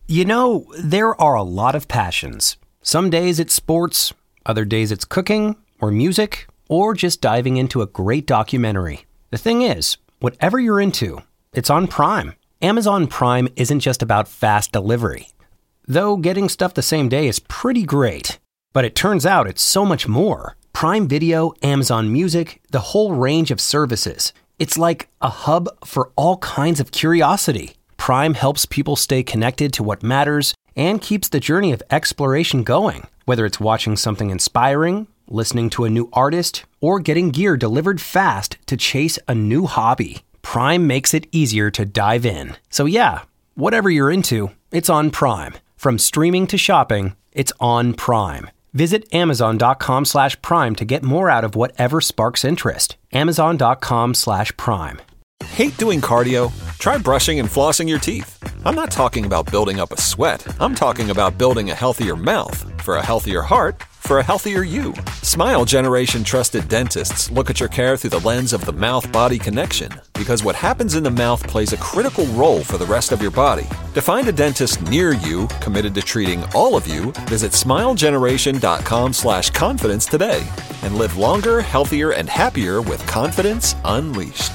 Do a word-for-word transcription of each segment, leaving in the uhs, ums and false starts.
You know, there are a lot of passions. Some days it's sports, other days it's cooking or music, or just diving into a great documentary. The thing is, whatever you're into, it's on Prime. Amazon Prime isn't just about fast delivery. Though getting stuff the same day is pretty great. But it turns out it's so much more. Prime Video, Amazon Music, the whole range of services. It's like a hub for all kinds of curiosity. Prime helps people stay connected to what matters and keeps the journey of exploration going. Whether it's watching something inspiring, listening to a new artist, or getting gear delivered fast to chase a new hobby, Prime makes it easier to dive in. So yeah, whatever you're into, it's on Prime. From streaming to shopping, it's on Prime. Visit amazon.com slash prime to get more out of whatever sparks interest. Amazon.com slash prime. Hate doing cardio? Try brushing and flossing your teeth. I'm not talking about building up a sweat. I'm talking about building a healthier mouth. For a healthier heart, for a healthier you. Smile Generation trusted dentists look at your care through the lens of the mouth-body connection, because what happens in the mouth plays a critical role for the rest of your body. To find a dentist near you committed to treating all of you, visit smilegeneration.com slash confidence today and live longer, healthier, and happier with confidence unleashed.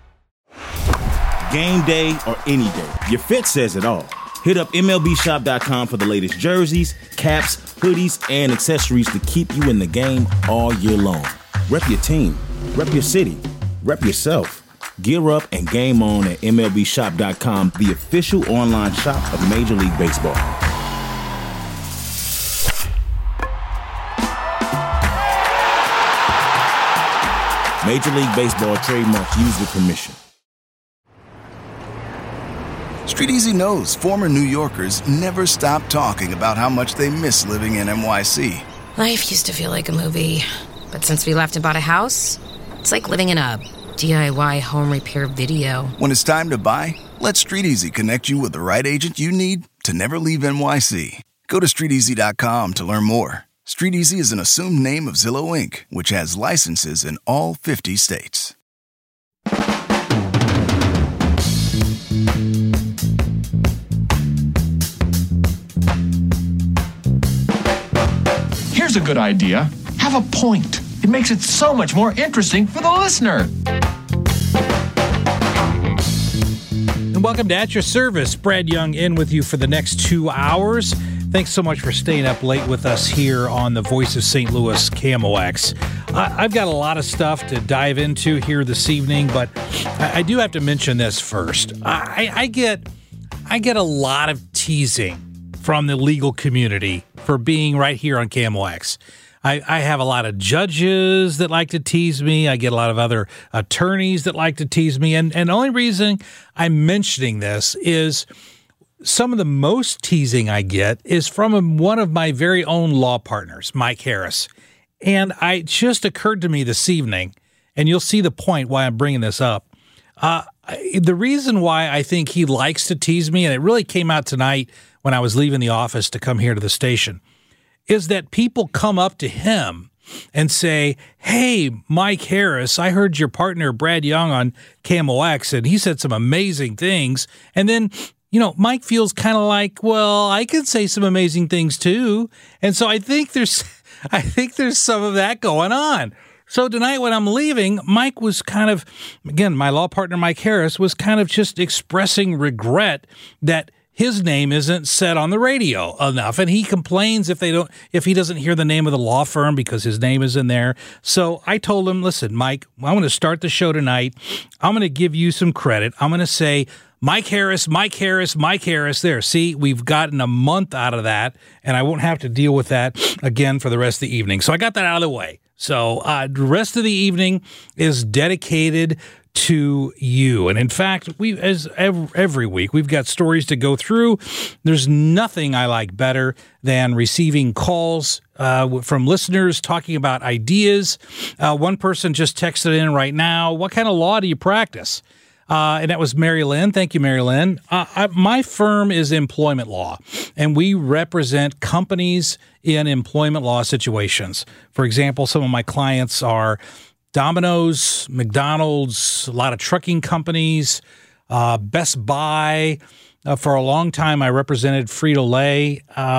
Game day or any day, your fit says it all. Hit up M L B shop dot com for the latest jerseys, caps, hoodies, and accessories to keep you in the game all year long. Rep your team, rep your city, rep yourself. Gear up and game on at M L B shop dot com, the official online shop of Major League Baseball. Major League Baseball trademark used with permission. Street Easy knows former New Yorkers never stop talking about how much they miss living in N Y C. Life used to feel like a movie, but since we left and bought a house, it's like living in a D I Y home repair video. When it's time to buy, let Street Easy connect you with the right agent you need to never leave N Y C. Go to street easy dot com to learn more. Street Easy is an assumed name of Zillow Incorporated, which has licenses in all fifty states. Here's a good idea. Have a point. It makes it so much more interesting for the listener. And welcome to At Your Service. Brad Young in with you for the next two hours. Thanks so much for staying up late with us here on the Voice of Saint Louis, K M O X. I, I've got a lot of stuff to dive into here this evening, but I, I do have to mention this first. I, I get, I get a lot of teasing from the legal community for being right here on K M O X. I, I have a lot of judges that like to tease me. I get a lot of other attorneys that like to tease me. And, and the only reason I'm mentioning this is some of the most teasing I get is from one of my very own law partners, Mike Harris. And I it just occurred to me this evening, and you'll see the point why I'm bringing this up. Uh, the reason why I think he likes to tease me, and it really came out tonight when I was leaving the office to come here to the station, is that people come up to him and say, "Hey, Mike Harris, I heard your partner Brad Young on K M O X, and he said some amazing things." And then, you know, Mike feels kind of like, well, I could say some amazing things too. And so I think there's, I think there's some of that going on. So tonight when I'm leaving, Mike was kind of, again, my law partner, Mike Harris, was kind of just expressing regret that his name isn't said on the radio enough. And he complains if they don't, if he doesn't hear the name of the law firm because his name is in there. So I told him, listen, Mike, I'm going to start the show tonight. I'm going to give you some credit. I'm going to say, Mike Harris, Mike Harris, Mike Harris. There, see, we've gotten a month out of that, and I won't have to deal with that again for the rest of the evening. So I got that out of the way. So uh, the rest of the evening is dedicated to you. And in fact, we, as every, every week, we've got stories to go through. There's nothing I like better than receiving calls uh, from listeners talking about ideas. Uh, one person just texted in right now, what kind of law do you practice? Uh, and that was Mary Lynn. Thank you, Mary Lynn. Uh, I, my firm is employment law, and we represent companies in employment law situations. For example, some of my clients are Domino's, McDonald's, a lot of trucking companies, uh, Best Buy, Uh, for a long time, I represented Frito-Lay.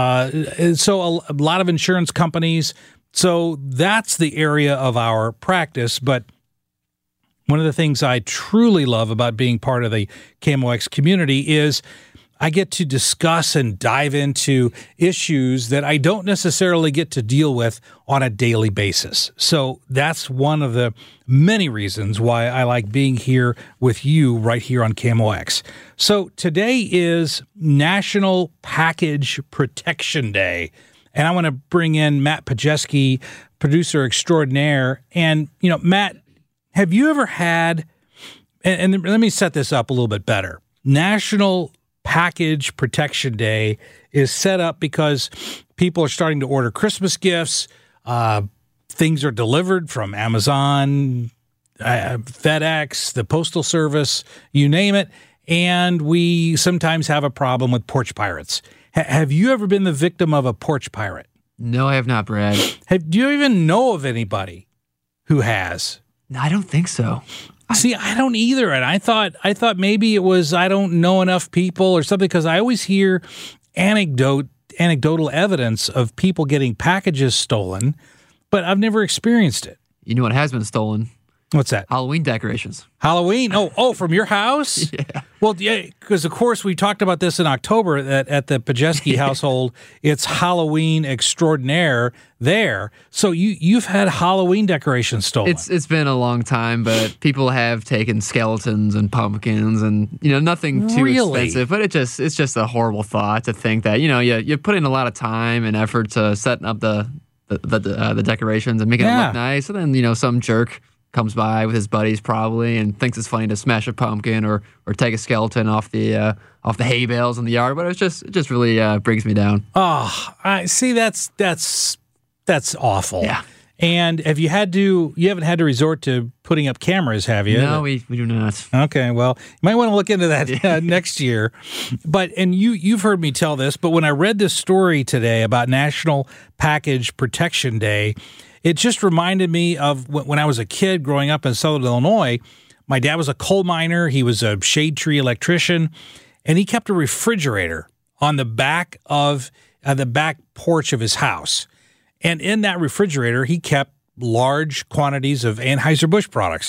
Uh, so a, a lot of insurance companies. So that's the area of our practice. But one of the things I truly love about being part of the K M O X community is I get to discuss and dive into issues that I don't necessarily get to deal with on a daily basis. So that's one of the many reasons why I like being here with you right here on K M O X. So today is National Package Protection Day, and I want to bring in Matt Pajeski, producer extraordinaire. And, you know, Matt, have you ever had, and, and let me set this up a little bit better. National Package Protection Day is set up because people are starting to order Christmas gifts. Uh, things are delivered from Amazon, uh, FedEx, the Postal Service, you name it. And we sometimes have a problem with porch pirates. H- have you ever been the victim of a porch pirate? No, I have not, Brad. Have, do you even know of anybody who has? No, I don't think so. See, I don't either, and I thought I thought maybe it was I don't know enough people or something, because I always hear anecdote anecdotal evidence of people getting packages stolen, but I've never experienced it. You know what has been stolen? What's that? Halloween decorations. Halloween? Oh, oh, from your house? Yeah. Well, yeah, because of course we talked about this in October at, at the Pajeski household. It's Halloween extraordinaire there. So you you've had Halloween decorations stolen. It's it's been a long time, but people have taken skeletons and pumpkins and, you know, nothing too Really? expensive. But it just it's just a horrible thought to think that, you know, you you put in a lot of time and effort to setting up the the the, uh, the decorations and making Yeah. it look nice, and then, you know, some jerk comes by with his buddies probably and thinks it's funny to smash a pumpkin or or take a skeleton off the uh, off the hay bales in the yard. But it's just it just really uh, brings me down. Oh, I see. That's that's that's awful. Yeah. And have you had to? You haven't had to resort to putting up cameras, have you? No, we, we do not. Okay, well, you might want to look into that uh, next year. But and you you've heard me tell this, but when I read this story today about National Package Protection Day, it just reminded me of when I was a kid growing up in Southern Illinois. My dad was a coal miner. He was a shade tree electrician, and he kept a refrigerator on the back of uh, the back porch of his house. And in that refrigerator, he kept large quantities of Anheuser-Busch products.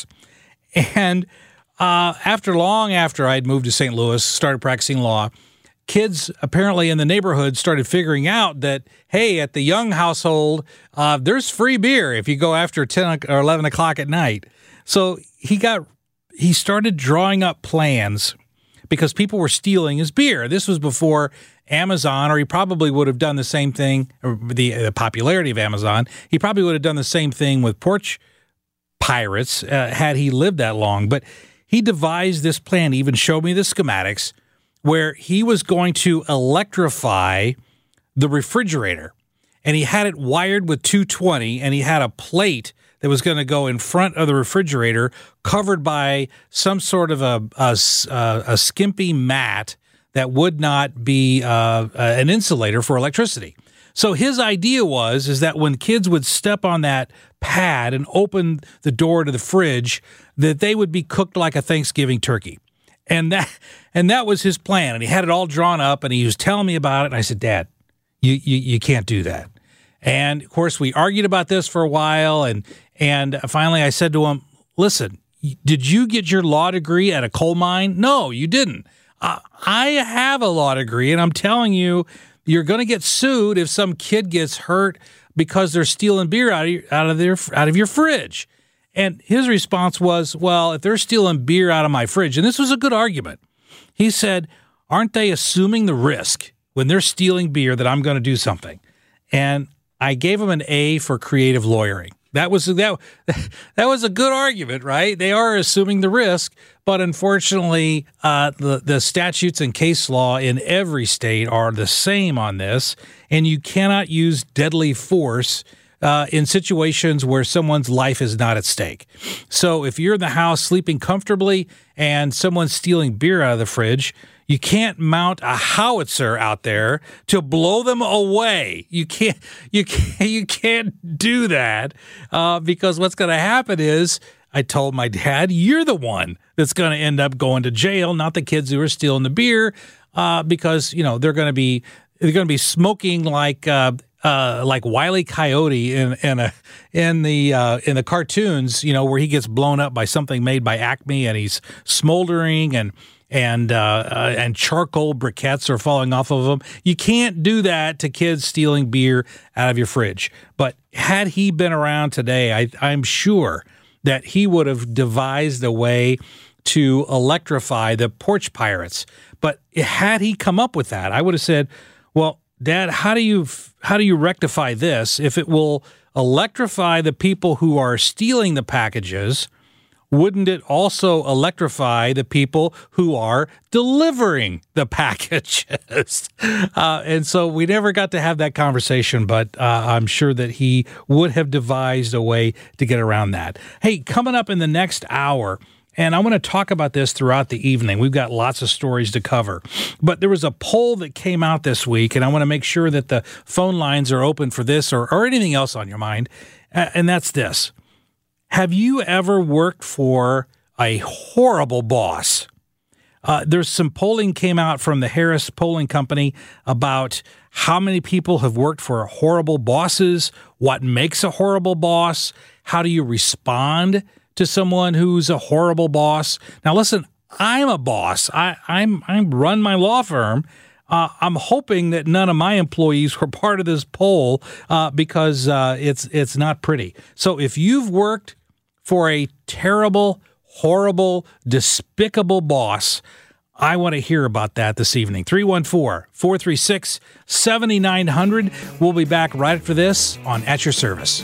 And uh, after long after I'd moved to Saint Louis, started practicing law, kids apparently in the neighborhood started figuring out that, hey, at the Young household, uh, there's free beer if you go after ten or eleven o'clock at night. So he got he started drawing up plans because people were stealing his beer. This was before Amazon, or he probably would have done the same thing, or the, the popularity of Amazon. He probably would have done the same thing with porch pirates uh, had he lived that long. But he devised this plan, he even showed me the schematics, where he was going to electrify the refrigerator. And he had it wired with two twenty, and he had a plate that was going to go in front of the refrigerator covered by some sort of a, a, a skimpy mat that would not be uh, an insulator for electricity. So his idea was is that when kids would step on that pad and open the door to the fridge, that they would be cooked like a Thanksgiving turkey. And that and that was his plan. And he had it all drawn up, and he was telling me about it. And I said, Dad, you you, you can't do that. And, of course, we argued about this for a while. And, and finally I said to him, listen, did you get your law degree at a coal mine? No, you didn't. Uh, I have a law degree, and I'm telling you, you're going to get sued if some kid gets hurt because they're stealing beer out of your, out of their out of your fridge. And his response was, well, if they're stealing beer out of my fridge, and this was a good argument, he said, aren't they assuming the risk when they're stealing beer that I'm going to do something? And I gave him an A for creative lawyering. That was that that was a good argument, right? They are assuming the risk, but unfortunately, uh, the the statutes and case law in every state are the same on this, and you cannot use deadly force uh, in situations where someone's life is not at stake. So, if you're in the house sleeping comfortably and someone's stealing beer out of the fridge, you can't mount a howitzer out there to blow them away. You can't. You can't. You can't do that uh, because what's going to happen is, I told my dad, you're the one that's going to end up going to jail, not the kids who are stealing the beer. uh, because, you know, they're going to be they're going to be smoking like uh, uh, like Wile E. Coyote in in a in the uh, in the cartoons, you know, where he gets blown up by something made by Acme and he's smoldering and and uh, uh, and charcoal briquettes are falling off of him. You can't do that to kids stealing beer out of your fridge. But had he been around today, I, I'm sure that he would have devised a way to electrify the porch pirates. But had he come up with that, I would have said, well, Dad, how do you how do you rectify this? If it will electrify the people who are stealing the packages, wouldn't it also electrify the people who are delivering the packages? uh, and so we never got to have that conversation, but uh, I'm sure that he would have devised a way to get around that. Hey, coming up in the next hour, and I want to talk about this throughout the evening. We've got lots of stories to cover. But there was a poll that came out this week, and I want to make sure that the phone lines are open for this or, or anything else on your mind, uh, and that's this. Have you ever worked for a horrible boss? Uh, there's some polling came out from the Harris Polling Company about how many people have worked for horrible bosses, what makes a horrible boss, how do you respond to someone who's a horrible boss. Now, listen, I'm a boss. I, I'm I run my law firm. Uh, I'm hoping that none of my employees were part of this poll uh, because uh, it's it's not pretty. So if you've worked for a terrible, horrible, despicable boss, I want to hear about that this evening. three one four, four three six, seven nine zero zero. We'll be back right after this on At Your Service.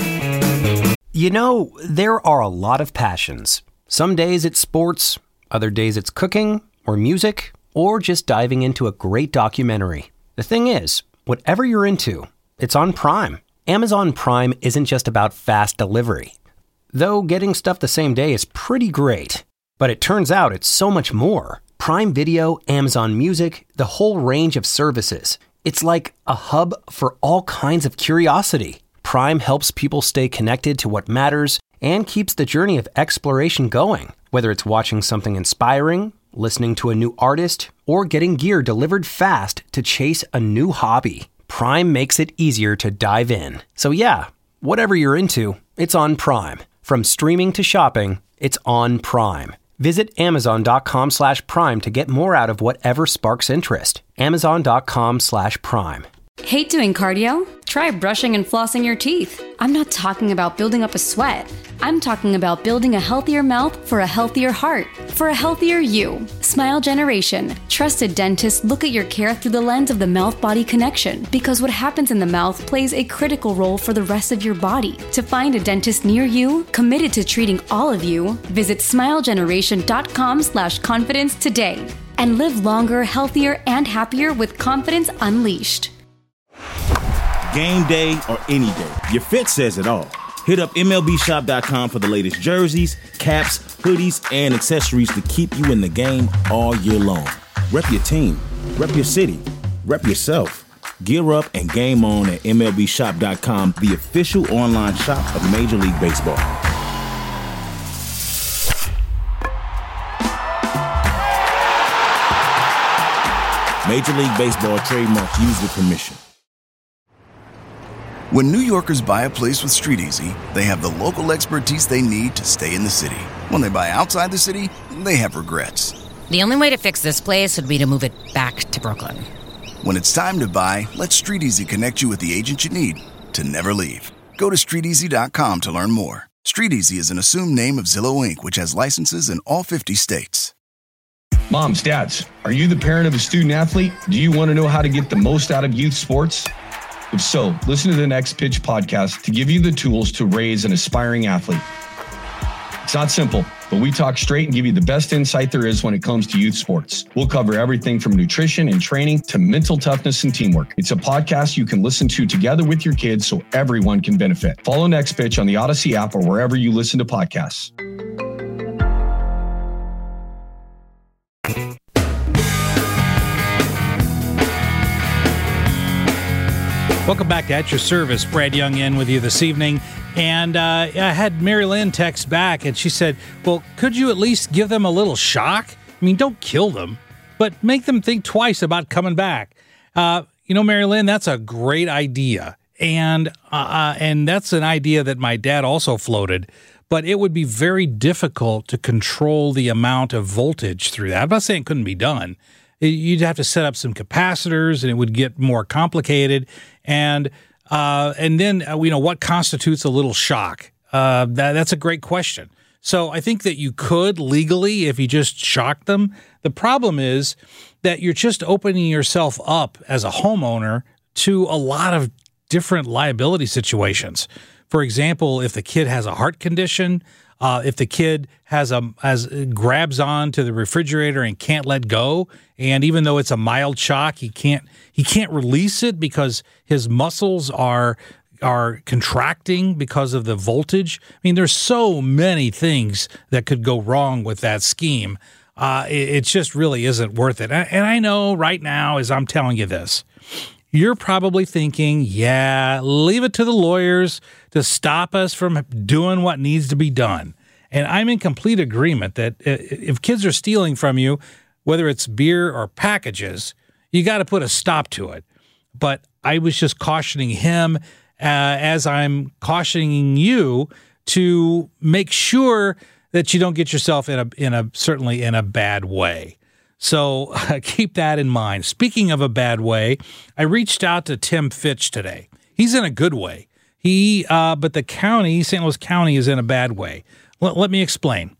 You know, there are a lot of passions. Some days it's sports, other days it's cooking or music, or just diving into a great documentary. The thing is, whatever you're into, it's on Prime. Amazon Prime isn't just about fast delivery. Though getting stuff the same day is pretty great. But it turns out it's so much more. Prime Video, Amazon Music, the whole range of services. It's like a hub for all kinds of curiosity. Prime helps people stay connected to what matters and keeps the journey of exploration going. Whether it's watching something inspiring, listening to a new artist, or getting gear delivered fast to chase a new hobby, Prime makes it easier to dive in. So yeah, whatever you're into, it's on Prime. From streaming to shopping, it's on Prime. Visit amazon.com slash prime to get more out of whatever sparks interest. Amazon.com slash prime. Hate doing cardio? Try brushing and flossing your teeth. I'm not talking about building up a sweat. I'm talking about building a healthier mouth for a healthier heart, for a healthier you. Smile Generation. Trusted dentists look at your care through the lens of the mouth-body connection because what happens in the mouth plays a critical role for the rest of your body. To find a dentist near you, committed to treating all of you, visit smilegeneration.com slash confidence today and live longer, healthier, and happier with confidence unleashed. Game day or any day, your fit says it all. Hit up M L B shop dot com for the latest jerseys, caps, hoodies, and accessories to keep you in the game all year long. Rep your team, rep your city, rep yourself. Gear up and game on at M L B shop dot com, the official online shop of Major League Baseball. Major League Baseball trademark used with permission. When New Yorkers buy a place with StreetEasy, they have the local expertise they need to stay in the city. When they buy outside the city, they have regrets. The only way to fix this place would be to move it back to Brooklyn. When it's time to buy, let StreetEasy connect you with the agent you need to never leave. Go to street easy dot com to learn more. StreetEasy is an assumed name of Zillow Incorporated, which has licenses in all fifty states. Moms, dads, are you the parent of a student athlete? Do you want to know how to get the most out of youth sports? If so, listen to the Next Pitch podcast to give you the tools to raise an aspiring athlete. It's not simple, but we talk straight and give you the best insight there is when it comes to youth sports. We'll cover everything from nutrition and training to mental toughness and teamwork. It's a podcast you can listen to together with your kids so everyone can benefit. Follow Next Pitch on the Odyssey app or wherever you listen to podcasts. Welcome back to At Your Service. Brad Young in with you this evening. And uh, I had Mary Lynn text back, and she said, well, could you at least give them a little shock? I mean, don't kill them. but make them think twice about coming back. Uh, you know, Mary Lynn, that's a great idea. And uh, and that's an idea that my dad also floated, but it would be very difficult to control the amount of voltage through that. I'm not saying it couldn't be done. You'd have to set up some capacitors, and it would get more complicated. And uh, and then, uh, you know, what constitutes a little shock? Uh, that, that's a great question. So I think that you could legally, if you just shocked them. The problem is that you're just opening yourself up as a homeowner to a lot of different liability situations. For example, if the kid has a heart condition, uh, if the kid has a has grabs on to the refrigerator and can't let go, and even though it's a mild shock, he can't he can't release it because his muscles are are contracting because of the voltage. I mean, there's so many things that could go wrong with that scheme. Uh, it, it just really isn't worth it. And I know right now, as I'm telling you this, you're probably thinking, yeah, leave it to the lawyers to stop us from doing what needs to be done. And I'm in complete agreement that if kids are stealing from you, whether it's beer or packages, you got to put a stop to it. But I was just cautioning him uh, as I'm cautioning you to make sure that you don't get yourself in a in a certainly in a bad way. So uh, keep that in mind. Speaking of a bad way, I reached out to Tim Fitch today. He's in a good way. He, uh, but the county, Saint Louis County, is in a bad way. Let, let me explain.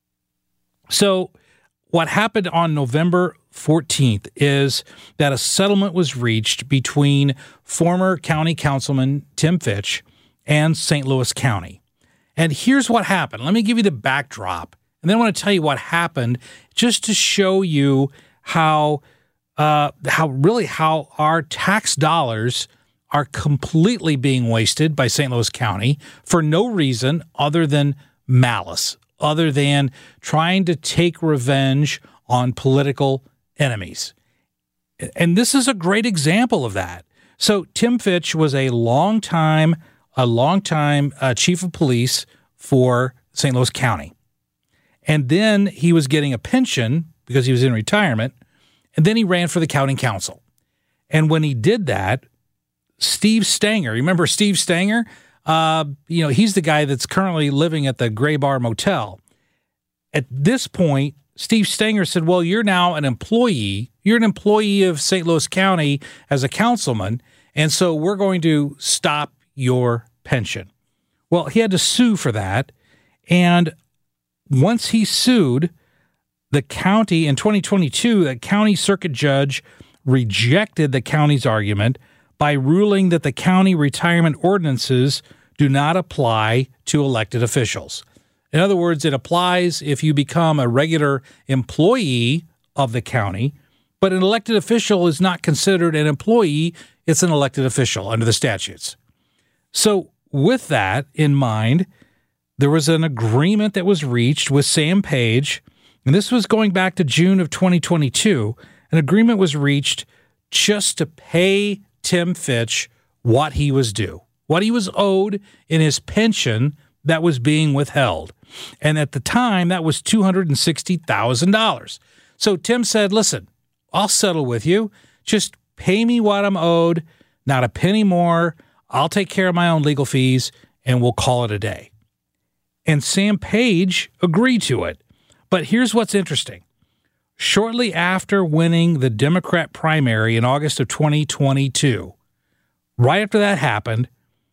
So what happened on November fourteenth is that a settlement was reached between former county councilman Tim Fitch and Saint Louis County. And here's what happened. Let me give you the backdrop. And then I want to tell you what happened just to show you how, uh, how really how our tax dollars are completely being wasted by Saint Louis County for no reason other than malice, other than trying to take revenge on political enemies. And this is a great example of that. So Tim Fitch was a long time, a long time uh, chief of police for Saint Louis County. And then he was getting a pension because he was in retirement. And then he ran for the county council. And when he did that, Steve Stanger, remember Steve Stanger? Uh, you know, he's the guy that's currently living at the Gray Bar Motel. At this point, Steve Stanger said, well, you're now an employee. You're an employee of Saint Louis County as a councilman. And so we're going to stop your pension. Well, he had to sue for that. And once he sued, the county in twenty twenty-two, the county circuit judge rejected the county's argument by ruling that the county retirement ordinances do not apply to elected officials. In other words, it applies if you become a regular employee of the county, but an elected official is not considered an employee. It's an elected official under the statutes. So with that in mind, there was an agreement that was reached with Sam Page, and this was going back to June of twenty twenty-two. An agreement was reached just to pay Tim Fitch what he was due, what he was owed in his pension that was being withheld. And at the time, that was two hundred sixty thousand dollars. So Tim said, listen, I'll settle with you. Just pay me what I'm owed, not a penny more. I'll take care of my own legal fees, and we'll call it a day. And Sam Page agreed to it. But here's what's interesting. Shortly after winning the Democrat primary in August of twenty twenty-two, right after that happened,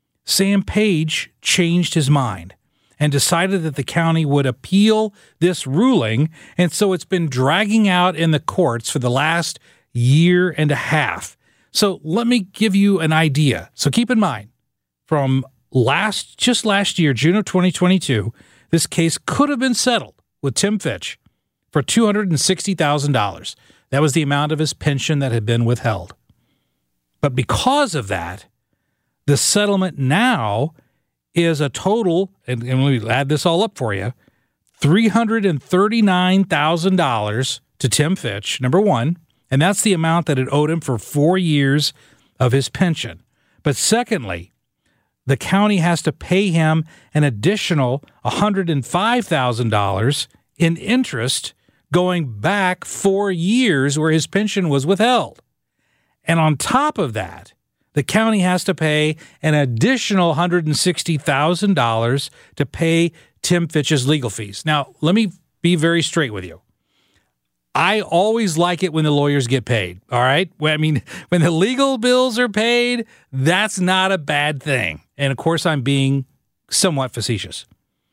Sam Page changed his mind and decided that the county would appeal this ruling, and so it's been dragging out in the courts for the last year and a half. So let me give you an idea. So keep in mind, from last just last year, June of twenty twenty-two, this case could have been settled with Tim Fitch for two hundred sixty thousand dollars. That was the amount of his pension that had been withheld. But because of that, the settlement now is a total, and, and let me add this all up for you, three hundred thirty-nine thousand dollars to Tim Fitch, number one, and that's the amount that it owed him for four years of his pension. But secondly, the county has to pay him an additional one hundred five thousand dollars in interest going back four years where his pension was withheld. And on top of that, the county has to pay an additional one hundred sixty thousand dollars to pay Tim Fitch's legal fees. Now, let me be very straight with you. I always like it when the lawyers get paid, all right? I mean, when the legal bills are paid, that's not a bad thing. And, of course, I'm being somewhat facetious.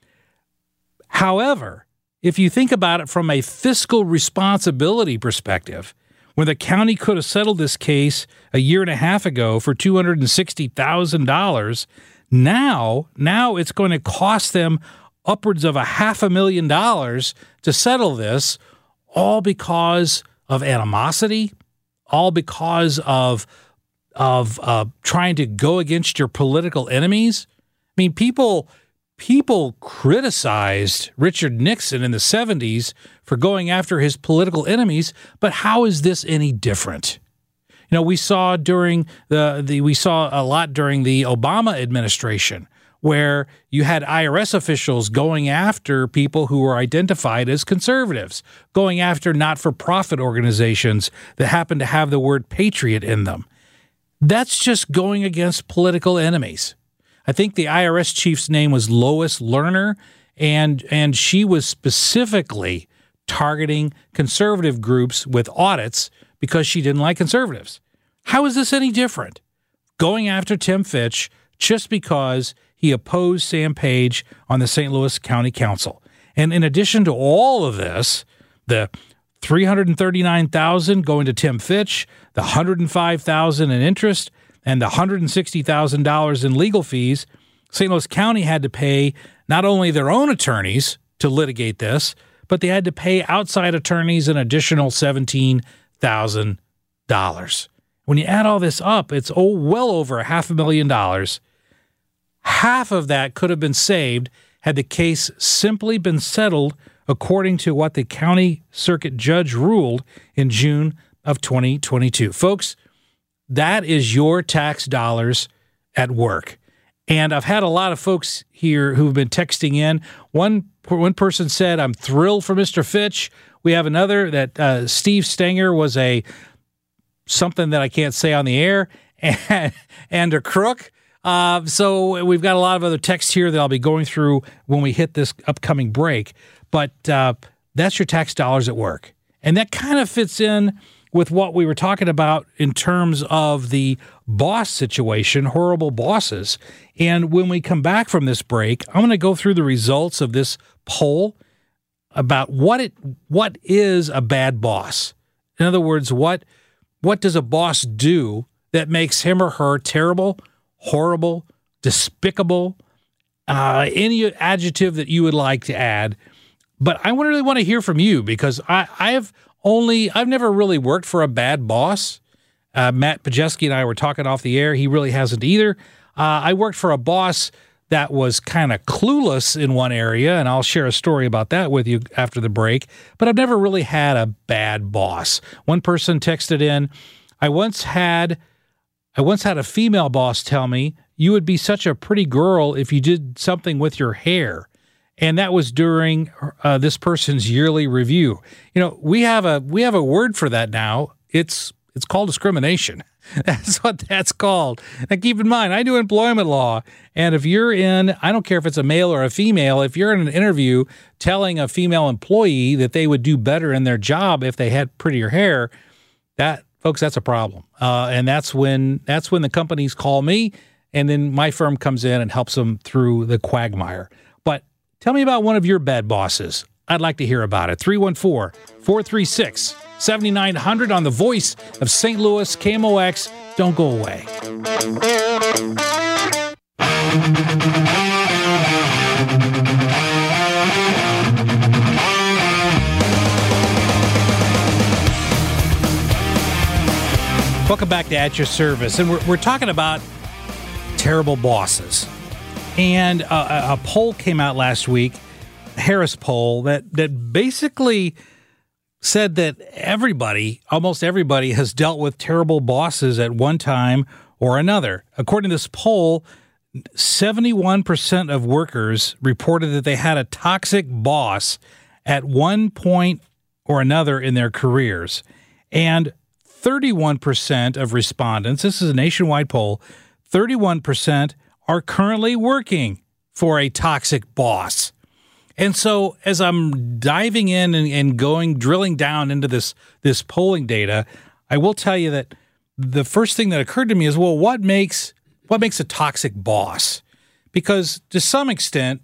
However, if you think about it from a fiscal responsibility perspective, when the county could have settled this case a year and a half ago for two hundred sixty thousand dollars, now, now it's going to cost them upwards of a half a million dollars to settle this, all because of animosity, all because of of uh, trying to go against your political enemies. I mean, people people criticized Richard Nixon in the seventies for going after his political enemies, but how is this any different? You know, we saw during the, the we saw a lot during the Obama administration, where you had I R S officials going after people who were identified as conservatives, going after not-for-profit organizations that happen to have the word patriot in them. That's just going against political enemies. I think the I R S chief's name was Lois Lerner, and and she was specifically targeting conservative groups with audits because she didn't like conservatives. How is this any different? Going after Tim Fitch just because he opposed Sam Page on the Saint Louis County Council. And in addition to all of this, the three hundred thirty-nine thousand dollars going to Tim Fitch, the one hundred five thousand dollars in interest, and the one hundred sixty thousand dollars in legal fees, Saint Louis County had to pay not only their own attorneys to litigate this, but they had to pay outside attorneys an additional seventeen thousand dollars. When you add all this up, it's oh, well over a half a million dollars. Half of that could have been saved had the case simply been settled according to what the county circuit judge ruled in June of twenty twenty-two. Folks, that is your tax dollars at work. And I've had a lot of folks here who've been texting in. One one person said, I'm thrilled for Mister Fitch. We have another that uh, Steve Stenger was a something that I can't say on the air and, and a crook. Uh, so we've got a lot of other texts here that I'll be going through when we hit this upcoming break. But uh, that's your tax dollars at work. And that kind of fits in with what we were talking about in terms of the boss situation, horrible bosses. And when we come back from this break, I'm going to go through the results of this poll about what it what is a bad boss. In other words, what what does a boss do that makes him or her terrible, horrible, despicable, uh, any adjective that you would like to add. But I really want to hear from you because I, I have only, I've never really worked for a bad boss. Uh, Matt Pajeski and I were talking off the air. He really hasn't either. Uh, I worked for a boss that was kind of clueless in one area, and I'll share a story about that with you after the break. But I've never really had a bad boss. One person texted in, I once had... I once had a female boss tell me, you would be such a pretty girl if you did something with your hair. And that was during uh, this person's yearly review. You know, we have a we have a word for that now. It's it's called discrimination. That's what that's called. Now, keep in mind, I do employment law. And if you're in, I don't care if it's a male or a female, if you're in an interview telling a female employee that they would do better in their job if they had prettier hair, that folks, that's a problem. Uh, and that's when that's when the companies call me, and then my firm comes in and helps them through the quagmire. But tell me about one of your bad bosses. I'd like to hear about it. three one four, four three six, seven nine zero zero on the Voice of Saint Louis, K M O X. Don't go away. Welcome back to At Your Service. And we're, we're talking about terrible bosses. And a, a poll came out last week, a Harris poll, that, that basically said that everybody, almost everybody, has dealt with terrible bosses at one time or another. According to this poll, seventy-one percent of workers reported that they had a toxic boss at one point or another in their careers. And thirty-one percent of respondents, this is a nationwide poll, thirty-one percent are currently working for a toxic boss. And so as I'm diving in and, and going, drilling down into this, this polling data, I will tell you that the first thing that occurred to me is, well, what makes what makes a toxic boss? Because to some extent,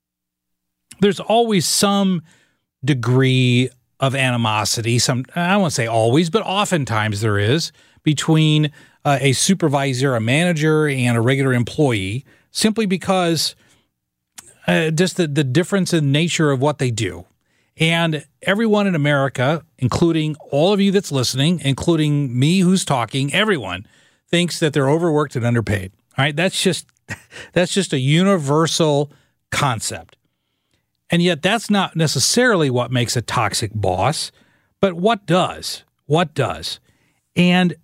there's always some degree of animosity. Some, I don't want to say always, but oftentimes there is between uh, a supervisor, a manager, and a regular employee, simply because uh, just the, the difference in nature of what they do. And everyone in America, including all of you that's listening, including me who's talking, everyone thinks that they're overworked and underpaid. All right, that's just that's just a universal concept. And yet that's not necessarily what makes a toxic boss, but what does? What does? And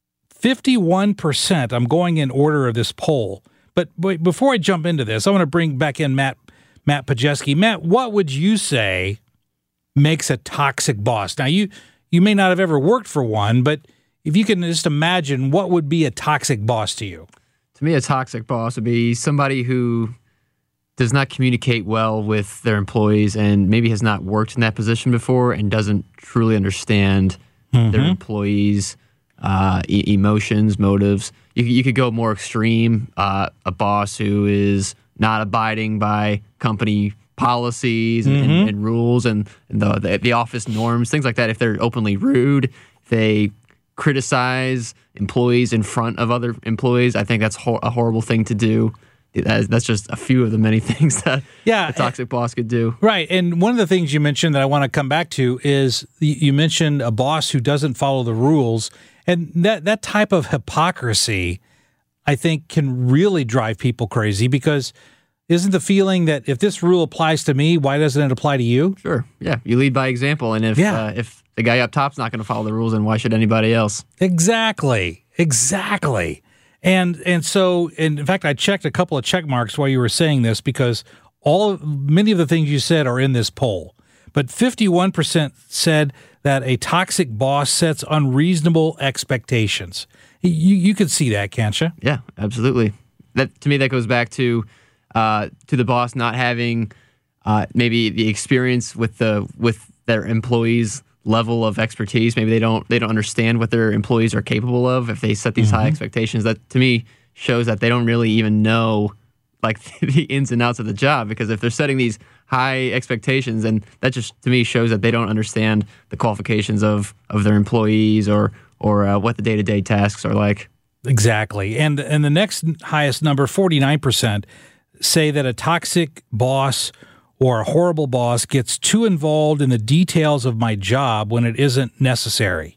fifty-one percent, I'm going in order of this poll, but before I jump into this, I want to bring back in Matt Matt Pajeski. Matt, what would you say makes a toxic boss? Now, you you may not have ever worked for one, but if you can just imagine, what would be a toxic boss to you? To me, a toxic boss would be somebody who does not communicate well with their employees and maybe has not worked in that position before and doesn't truly understand mm-hmm. their employees' uh, e- emotions, motives. You, you could go more extreme. Uh, a boss who is not abiding by company policies and, mm-hmm. and, and rules and, and the, the the office norms, things like that. If they're openly rude, if they criticize employees in front of other employees, I think that's ho- a horrible thing to do. That's just a few of the many things that yeah, a toxic boss could do. Right. And one of the things you mentioned that I want to come back to is you mentioned a boss who doesn't follow the rules. And that, that type of hypocrisy, I think, can really drive people crazy, because isn't the feeling that if this rule applies to me, why doesn't it apply to you? Sure. Yeah. You lead by example. And if yeah. uh, if the guy up top's not going to follow the rules, then why should anybody else? Exactly. Exactly. And and so, and in fact, I checked a couple of check marks while you were saying this, because all many of the things you said are in this poll. But fifty-one percent said that a toxic boss sets unreasonable expectations. You you could see that, can't you? Yeah, absolutely. That to me, that goes back to uh, to the boss not having uh, maybe the experience with the with their employees' level of expertise. Maybe they don't they don't understand what their employees are capable of if they set these mm-hmm. high expectations. That to me shows that they don't really even know like the ins and outs of the job, because if they're setting these high expectations, and that just to me shows that they don't understand the qualifications of of their employees or or uh, what the day-to-day tasks are like. Exactly. And and the next highest number, forty-nine percent, say that a toxic boss or a horrible boss gets too involved in the details of my job when it isn't necessary.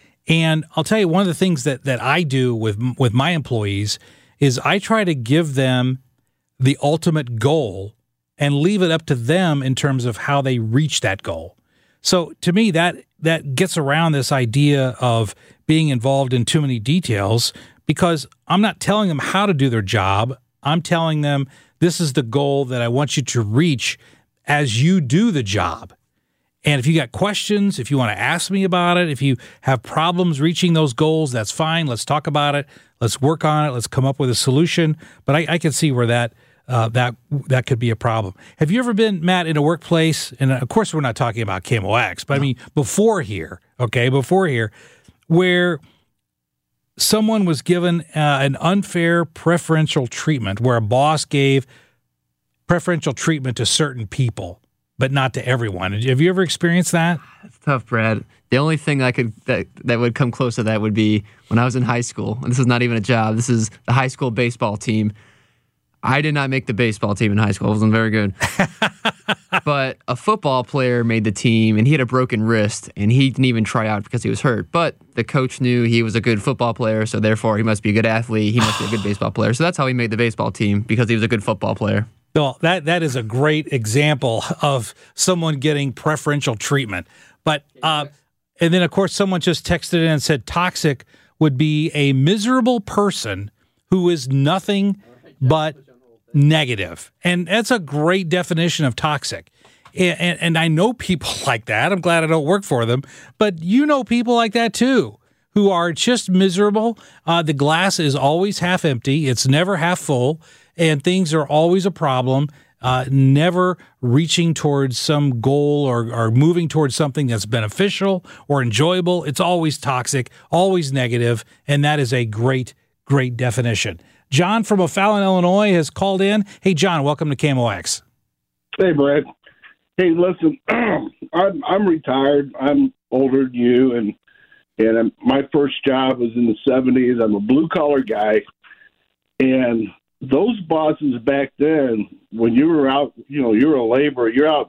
And I'll tell you, one of the things that, that I do with with my employees is I try to give them the ultimate goal and leave it up to them in terms of how they reach that goal. So to me, that that gets around this idea of being involved in too many details, because I'm not telling them how to do their job. I'm telling them, this is the goal that I want you to reach as you do the job. And if you got questions, if you want to ask me about it, if you have problems reaching those goals, that's fine. Let's talk about it. Let's work on it. Let's come up with a solution. But I, I can see where that uh, that that could be a problem. Have you ever been, Matt, in a workplace? And of course, we're not talking about K M O X, but I mean before here, okay, before here, where someone was given uh, an unfair preferential treatment, where a boss gave preferential treatment to certain people, but not to everyone. Have you ever experienced that? That's tough, Brad. The only thing I could that, that would come close to that would be when I was in high school. And this is not even a job. This is the high school baseball team. I did not make the baseball team in high school. I wasn't very good. But a football player made the team, and he had a broken wrist, and he didn't even try out because he was hurt. But the coach knew he was a good football player, so therefore he must be a good athlete. He must be a good baseball player. So that's how he made the baseball team, because he was a good football player. Well, that that is a great example of someone getting preferential treatment. But uh, and then, of course, someone just texted in and said toxic would be a miserable person who is nothing but negative. And that's a great definition of toxic. And, and, and I know people like that. I'm glad I don't work for them. But you know people like that too, who are just miserable. Uh, the glass is always half empty. It's never half full. And things are always a problem. Uh, never reaching towards some goal or, or moving towards something that's beneficial or enjoyable. It's always toxic, always negative, and that is a great, great definition. John from O'Fallon, Illinois has called in. Hey, John, welcome to K M O X. Hey, Brad. Hey, listen, I'm I'm retired. I'm older than you, and and I'm, my first job was in the seventies. I'm a blue-collar guy, and those bosses back then, when you were out, you know, you're a laborer, you're out,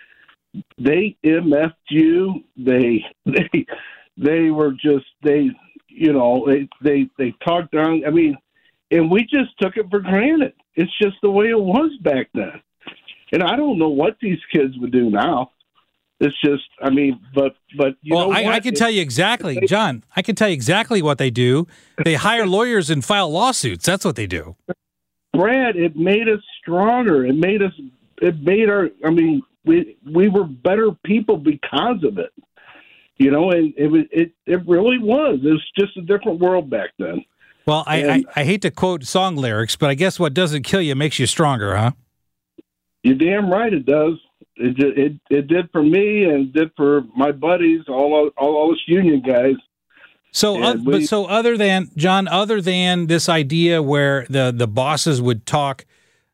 they M F'd you. They, they, they were just, they, you know, they, they, they talked down. I mean, and we just took it for granted. It's just the way it was back then. And I don't know what these kids would do now. It's just, I mean, but, but, you well, know I, what? I can tell you exactly, John, I can tell you exactly what they do. They hire lawyers and file lawsuits. That's what they do. Brad, it made us stronger. It made us, it made our, I mean, we we were better people because of it. You know, and it was, it, it really was. It was just a different world back then. Well, I, and, I, I hate to quote song lyrics, but I guess what doesn't kill you makes you stronger, huh? You're damn right it does. It, it, it did for me and it did for my buddies, all, all, all us union guys. So, uh, we, but so other than John, other than this idea where the, the bosses would talk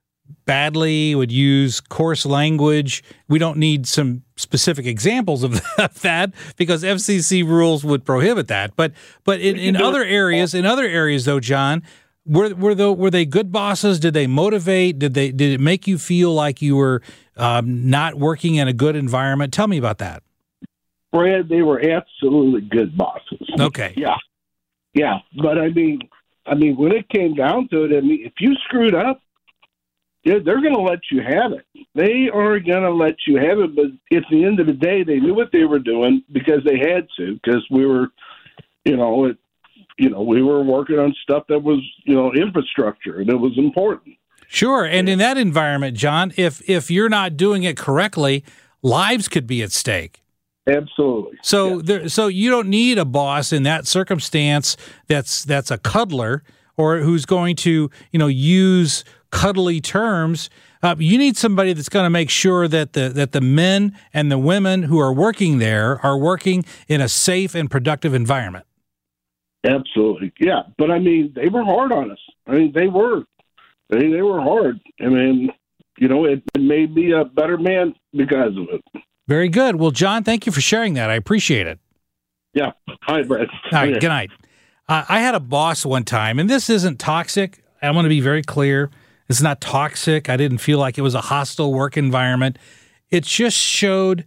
badly, would use coarse language, we don't need some specific examples of that because F C C rules would prohibit that. But but in, in other areas, in other areas though, John, were were the, were they good bosses? Did they motivate? Did they did it make you feel like you were um, not working in a good environment? Tell me about that. Brad, they were absolutely good bosses. Okay. Yeah. Yeah. But I mean, I mean, when it came down to it, I mean, if you screwed up, yeah, they're going to let you have it. They are going to let you have it. But at the end of the day, they knew what they were doing because they had to, because we were, you know, it, you know, we were working on stuff that was, you know, infrastructure, and it was important. Sure. And in that environment, John, if if you're not doing it correctly, lives could be at stake. Absolutely. So yeah. there, so you don't need a boss in that circumstance that's that's a cuddler or who's going to, you know, use cuddly terms. Uh, you need somebody that's going to make sure that the that the men and the women who are working there are working in a safe and productive environment. Absolutely. Yeah. But I mean, they were hard on us. I mean, they were. They they were hard. I mean, you know, it, it made me a better man because of it. Very good. Well, John, thank you for sharing that. I appreciate it. Yeah. Hi, Brett. All right. Good night. Uh, I had a boss one time, and this isn't toxic. I want to be very clear. It's not toxic. I didn't feel like it was a hostile work environment. It just showed,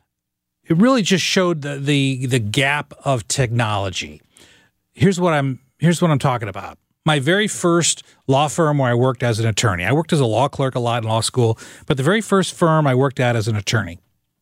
it really just showed the the, the gap of technology. Here's what I'm here's what I'm talking about. My very first law firm where I worked as an attorney. I worked as a law clerk a lot in law school, but the very first firm I worked at as an attorney.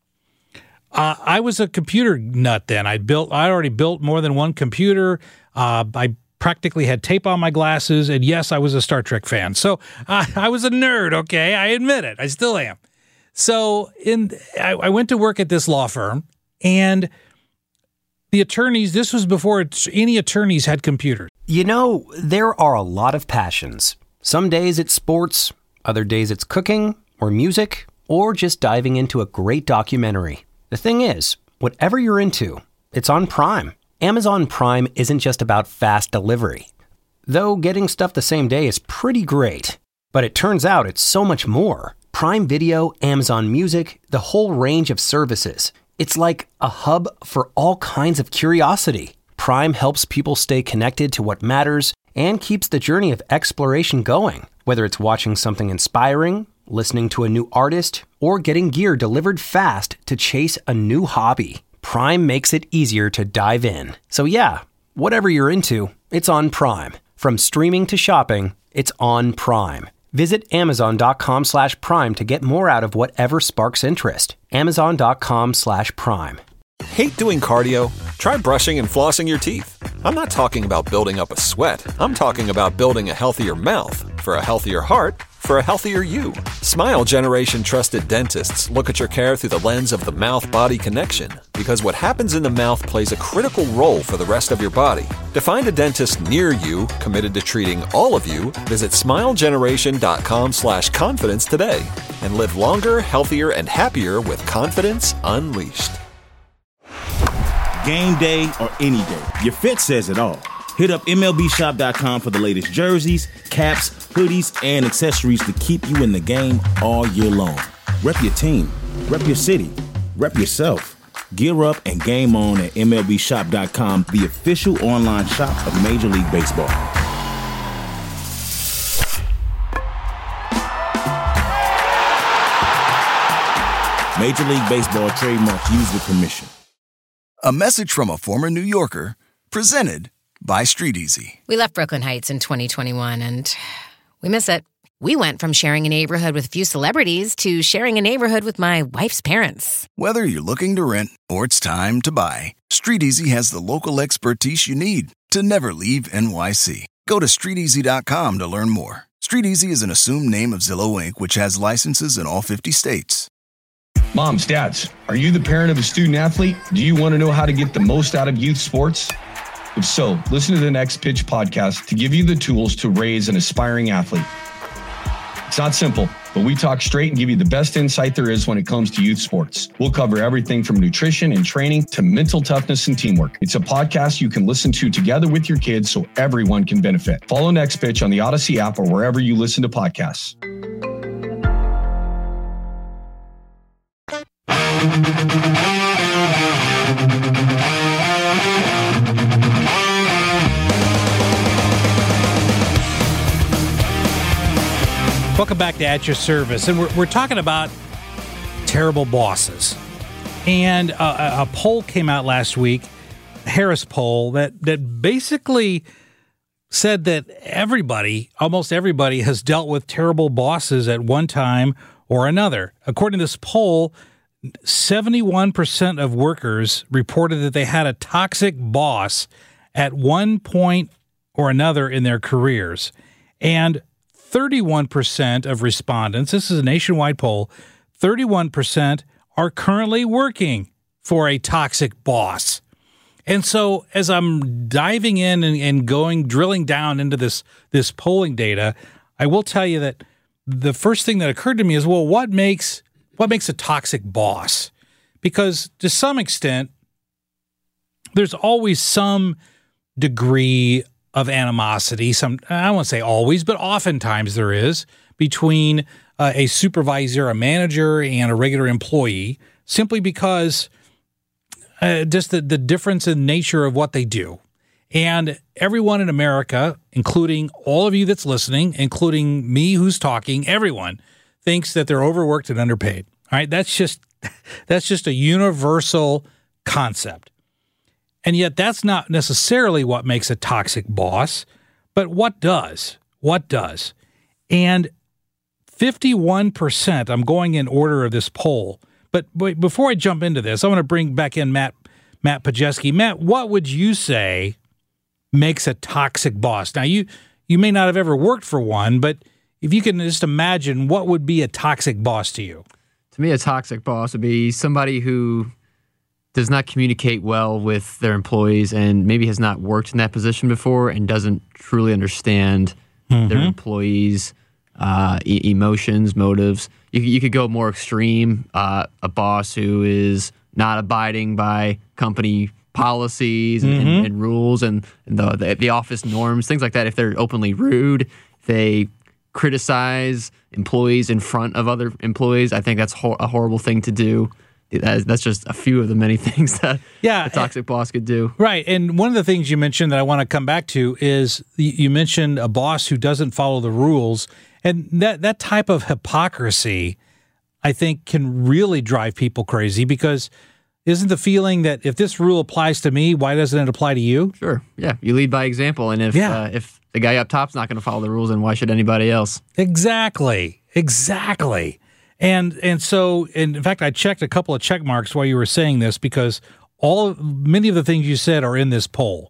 Uh, I was a computer nut then. I built. I already built more than one computer. Uh, I practically had tape on my glasses, and yes, I was a Star Trek fan. So uh, I was a nerd. Okay, I admit it. I still am. So in, I, I went to work at this law firm, and the attorneys. This was before any attorneys had computers. You know, there are a lot of passions. Some days it's sports, other days it's cooking or music, or just diving into a great documentary. The thing is, whatever you're into, it's on Prime. Amazon Prime isn't just about fast delivery. Though getting stuff the same day is pretty great. But it turns out it's so much more. Prime Video, Amazon Music, the whole range of services. It's like a hub for all kinds of curiosity. Prime helps people stay connected to what matters and keeps the journey of exploration going. Whether it's watching something inspiring, listening to a new artist, or getting gear delivered fast to chase a new hobby, Prime makes it easier to dive in. So yeah, whatever you're into, it's on Prime. From streaming to shopping, it's on Prime. Visit amazon.com slash prime to get more out of whatever sparks interest. Amazon.com slash prime. Hate doing cardio? Try brushing and flossing your teeth. I'm not talking about building up a sweat. I'm talking about building a healthier mouth. For a healthier heart, for a healthier you. Smile Generation trusted dentists look at your care through the lens of the mouth-body connection, because what happens in the mouth plays a critical role for the rest of your body. To find a dentist near you committed to treating all of you, visit smilegeneration.com slash confidence today and live longer, healthier, and happier with confidence unleashed. Game day or any day, your fit says it all. Hit up M L B shop dot com for the latest jerseys, caps, hoodies, and accessories to keep you in the game all year long. Rep your team, rep your city, rep yourself. Gear up and game on at M L B shop dot com, the official online shop of Major League Baseball. Major League Baseball trademarks used with permission. A message from a former New Yorker, presented by Street Easy. We left Brooklyn Heights in twenty twenty-one, and we miss it. We went from sharing a neighborhood with a few celebrities to sharing a neighborhood with my wife's parents. Whether you're looking to rent or it's time to buy, Street Easy has the local expertise you need to never leave N Y C. Go to street easy dot com to learn more. Street Easy is an assumed name of Zillow Incorporated, which has licenses in all fifty states. Moms, dads, are you the parent of a student athlete? Do you want to know how to get the most out of youth sports? If so, listen to the Next Pitch podcast to give you the tools to raise an aspiring athlete. It's not simple, but we talk straight and give you the best insight there is when it comes to youth sports. We'll cover everything from nutrition and training to mental toughness and teamwork. It's a podcast you can listen to together with your kids so everyone can benefit. Follow Next Pitch on the Odyssey app or wherever you listen to podcasts. Welcome back to At Your Service, and we're, we're talking about terrible bosses. And a, a poll came out last week, a Harris poll, that, that basically said that everybody, almost everybody, has dealt with terrible bosses at one time or another. According to this poll, seventy-one percent of workers reported that they had a toxic boss at one point or another in their careers. And thirty-one percent of respondents, this is a nationwide poll, thirty-one percent are currently working for a toxic boss. And so as I'm diving in and, and going, drilling down into this, this polling data, I will tell you that the first thing that occurred to me is, well, what makes what makes a toxic boss? Because to some extent, there's always some degree of animosity, some, I won't say always, but oftentimes there is, between uh, a supervisor, a manager, and a regular employee, simply because uh, just the, the difference in nature of what they do. And everyone in America, including all of you that's listening, including me who's talking, everyone thinks that they're overworked and underpaid. All right, that's just that's just a universal concept. And yet that's not necessarily what makes a toxic boss, but what does? What does? And fifty-one percent, I'm going in order of this poll, but, but before I jump into this, I want to bring back in Matt Matt Pajeski. Matt, what would you say makes a toxic boss? Now, you you may not have ever worked for one, but if you can just imagine, what would be a toxic boss to you? To me, a toxic boss would be somebody who does not communicate well with their employees and maybe has not worked in that position before and doesn't truly understand mm-hmm. their employees' uh, e- emotions, motives. You, you could go more extreme, uh, a boss who is not abiding by company policies and, mm-hmm. and, and rules and, and the, the the office norms, things like that. If they're openly rude, they criticize employees in front of other employees, I think that's ho- a horrible thing to do. That's just a few of the many things that yeah, a toxic boss could do. Right. And one of the things you mentioned that I want to come back to is you mentioned a boss who doesn't follow the rules. And that, that type of hypocrisy, I think, can really drive people crazy, because isn't the feeling that if this rule applies to me, why doesn't it apply to you? Sure. Yeah. You lead by example. And if yeah. uh, if the guy up top's not going to follow the rules, then why should anybody else? Exactly. Exactly. And and so, and in fact, I checked a couple of check marks while you were saying this, because all many of the things you said are in this poll.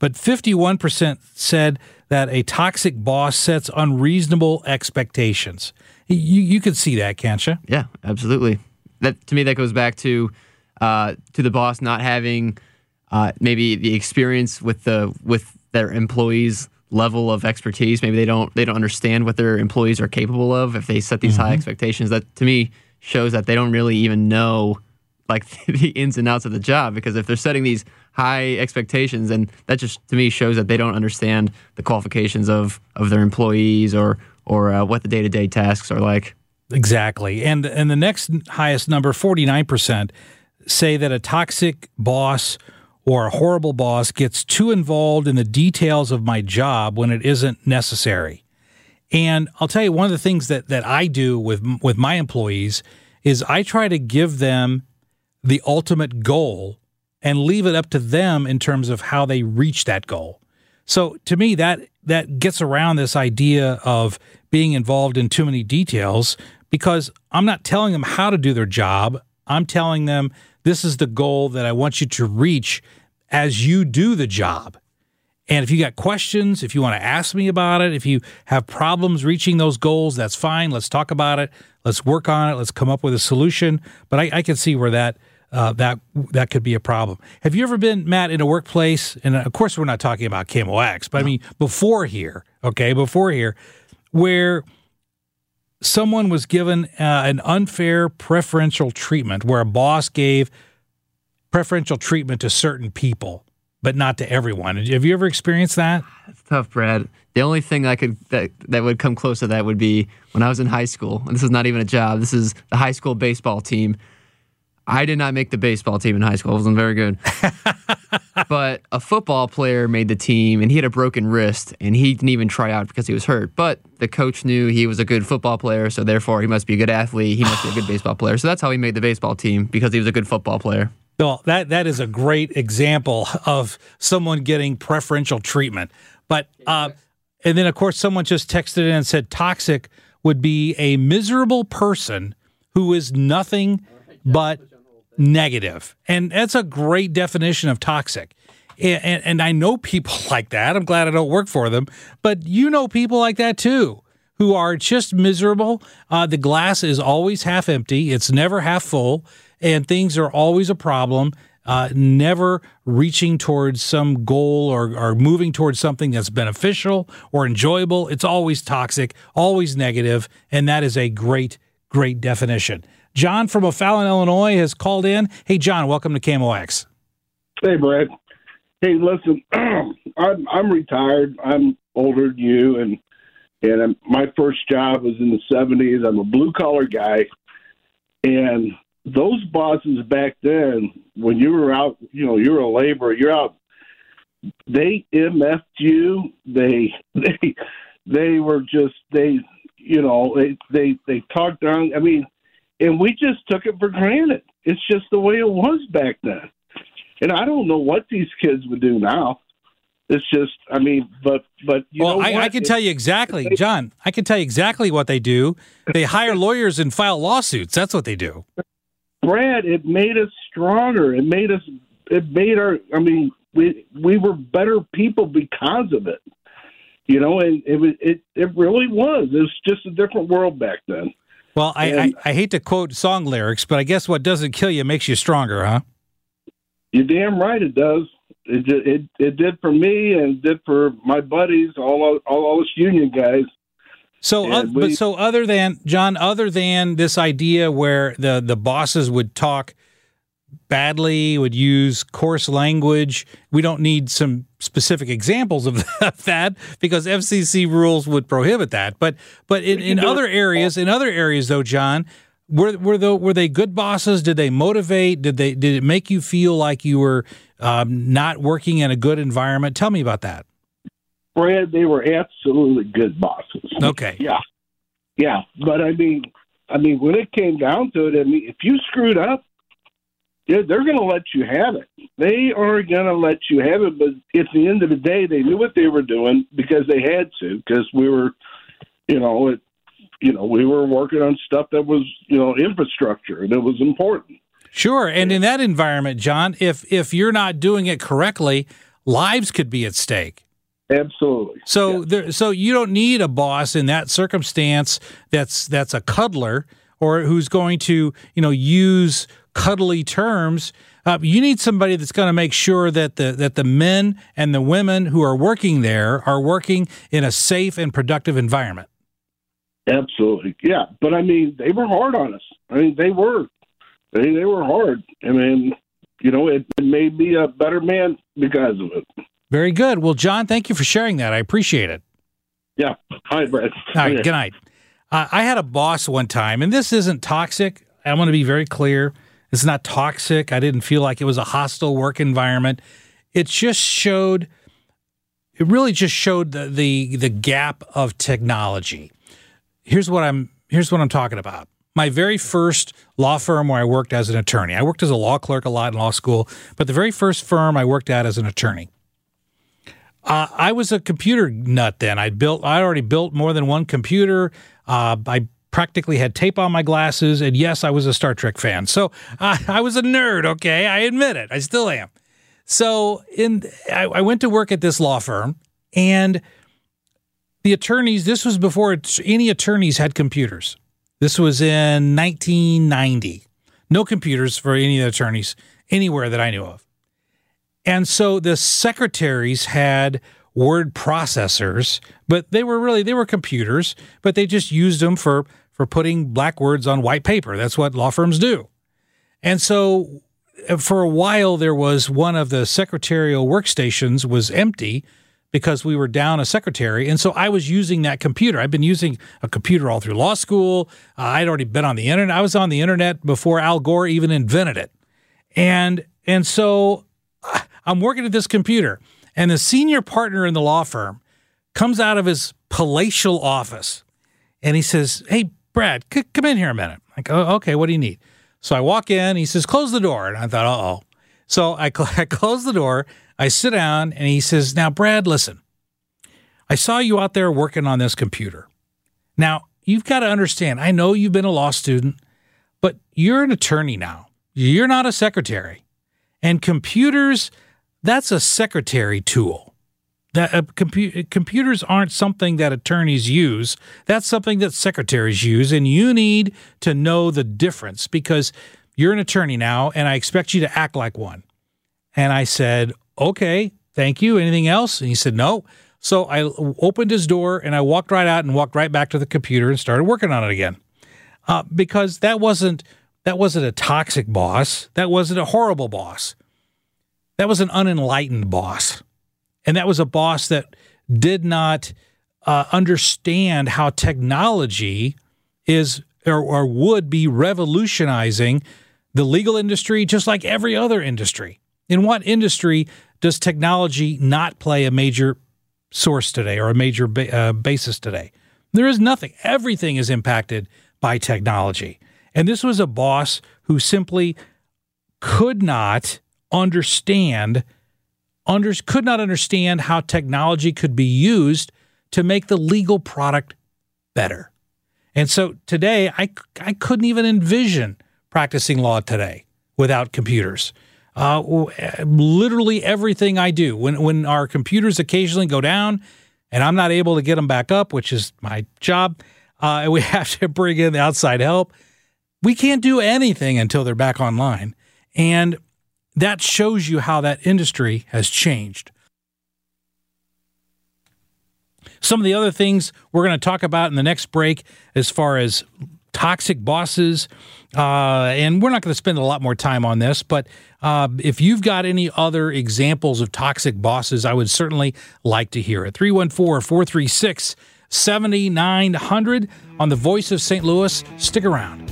but fifty-one percent said that a toxic boss sets unreasonable expectations. You you could see that, can't you? Yeah, absolutely. That to me, that goes back to uh, to the boss not having uh, maybe the experience with the with their employees' level of expertise. Maybe they don't they don't understand what their employees are capable of. If they set these mm-hmm. high expectations, that to me shows that they don't really even know like the ins and outs of the job. Because if they're setting these high expectations, and that just to me shows that they don't understand the qualifications of of their employees or or uh, what the day to day tasks are like. Exactly, and and the next highest number, forty-nine percent, say that a toxic boss or a horrible boss gets too involved in the details of my job when it isn't necessary. And I'll tell you, one of the things that, that I do with with my employees is I try to give them the ultimate goal and leave it up to them in terms of how they reach that goal. So to me, that that gets around this idea of being involved in too many details, because I'm not telling them how to do their job. I'm telling them this is the goal that I want you to reach as you do the job. And if you got questions, if you want to ask me about it, if you have problems reaching those goals, that's fine. Let's talk about it. Let's work on it. Let's come up with a solution. But I, I can see where that uh, that that could be a problem. Have you ever been, Matt, in a workplace? And of course, we're not talking about K M O X, but I mean before here, okay, before here, where someone was given uh, an unfair preferential treatment, where a boss gave preferential treatment to certain people, but not to everyone. Have you ever experienced that? That's tough, Brad. The only thing I could that, that would come close to that would be when I was in high school. And this is not even a job. This is the high school baseball team. I did not make the baseball team in high school. I wasn't very good. But a football player made the team, and he had a broken wrist, and he didn't even try out because he was hurt. But the coach knew he was a good football player, so therefore he must be a good athlete. He must be a good baseball player. So that's how he made the baseball team, because he was a good football player. Well, that that is a great example of someone getting preferential treatment. But uh, and then, of course, someone just texted in and said toxic would be a miserable person who is nothing but negative. And that's a great definition of toxic. And, and, and I know people like that. I'm glad I don't work for them. But you know people like that, too, who are just miserable. Uh, the glass is always half empty. It's never half full. And things are always a problem, uh, never reaching towards some goal or, or moving towards something that's beneficial or enjoyable. It's always toxic, always negative, and that is a great, great definition. John from O'Fallon, Illinois, has called in. Hey, John, welcome to K M O X. Hey, Brad. Hey, listen, I'm, I'm retired. I'm older than you, and and I'm, my first job was in the seventies. I'm a blue-collar guy, and those bosses back then, when you were out, you know, you're a laborer, you're out, they M F'd you. They, they, they were just, they, you know, they, they, they talked down. I mean, and we just took it for granted. It's just the way it was back then. And I don't know what these kids would do now. It's just, I mean, but, but, you well, know I, what? I can tell you exactly, John, I can tell you exactly what they do. They hire lawyers and file lawsuits. That's what they do. Brad, it made us stronger. It made us, it made our, I mean, we we were better people because of it. You know, and it was, it, it really was. It was just a different world back then. Well, I, and, I, I hate to quote song lyrics, but I guess what doesn't kill you makes you stronger, huh? You're damn right it does. It it it did for me, and did for my buddies, all all, all us union guys. So, uh, we, but so other than John, other than this idea where the the bosses would talk badly, would use coarse language, we don't need some specific examples of that because F C C rules would prohibit that. But but in, in other areas, in other areas though, John, were were the, were they good bosses? Did they motivate? Did they did it make you feel like you were um, not working in a good environment? Tell me about that. Brad, they were absolutely good bosses. Okay. Yeah. Yeah. But I mean, I mean, when it came down to it, I mean, if you screwed up, they're, they're going to let you have it. They are going to let you have it. But at the end of the day, they knew what they were doing because they had to, because we were, you know, it, you know, we were working on stuff that was, you know, infrastructure, and it was important. Sure. And in that environment, John, if if you're not doing it correctly, lives could be at stake. Absolutely. So yeah. there, so you don't need a boss in that circumstance that's that's a cuddler or who's going to, you know, use cuddly terms. Uh, you need somebody that's going to make sure that the that the men and the women who are working there are working in a safe and productive environment. Absolutely. Yeah. But I mean, they were hard on us. I mean, they were. They, they were hard. I mean, you know, it, it made me a better man because of it. Very good. Well, John, thank you for sharing that. I appreciate it. Yeah. Hi, Brad. All right. Good night. Uh, I had a boss one time, and this isn't toxic. I want to be very clear. It's not toxic. I didn't feel like it was a hostile work environment. It just showed, it really just showed the the, the gap of technology. Here's what I'm here's what I'm talking about. My very first law firm where I worked as an attorney. I worked as a law clerk a lot in law school, but the very first firm I worked at as an attorney. Uh, I was a computer nut then. I built. I already built more than one computer. Uh, I practically had tape on my glasses, and yes, I was a Star Trek fan. So uh, I was a nerd. Okay, I admit it. I still am. So in, I, I went to work at this law firm, and the attorneys. This was before any attorneys had computers. This was in nineteen ninety. No computers for any of the attorneys anywhere that I knew of. And so the secretaries had word processors, but they were really, they were computers, but they just used them for, for putting black words on white paper. That's what law firms do. And so for a while, there was one of the secretarial workstations was empty because we were down a secretary. And so I was using that computer. I've been using a computer all through law school. Uh, I'd already been on the internet. I was on the internet before Al Gore even invented it. And, and so I'm working at this computer, and the senior partner in the law firm comes out of his palatial office, and he says, "Hey, Brad, c- come in here a minute." I go, "Oh, okay, what do you need?" So I walk in. He says, "Close the door." And I thought, uh-oh. So I, cl- I close the door. I sit down, and he says, "Now, Brad, listen. I saw you out there working on this computer. Now, you've got to understand, I know you've been a law student, but you're an attorney now. You're not a secretary. And computers, that's a secretary tool. That uh, compu- computers aren't something that attorneys use. That's something that secretaries use, and you need to know the difference because you're an attorney now, and I expect you to act like one." And I said, "Okay, thank you. Anything else?" And he said, "No." So I opened his door, and I walked right out and walked right back to the computer and started working on it again uh, because that wasn't that wasn't a toxic boss. That wasn't a horrible boss. That was an unenlightened boss. And that was a boss that did not uh, understand how technology is or, or would be revolutionizing the legal industry just like every other industry. In what industry does technology not play a major source today or a major ba- uh, basis today? There is nothing. Everything is impacted by technology. And this was a boss who simply could not understand, under, could not understand how technology could be used to make the legal product better. And so today, I, I couldn't even envision practicing law today without computers. Uh, literally everything I do, when, when our computers occasionally go down and I'm not able to get them back up, which is my job, uh, we have to bring in the outside help. We can't do anything until they're back online. And that shows you how that industry has changed. Some of the other things we're going to talk about in the next break as far as toxic bosses, uh, and we're not going to spend a lot more time on this, but uh, if you've got any other examples of toxic bosses, I would certainly like to hear it. three one four, four three six, seven nine zero zero on the Voice of Saint Louis. Stick around.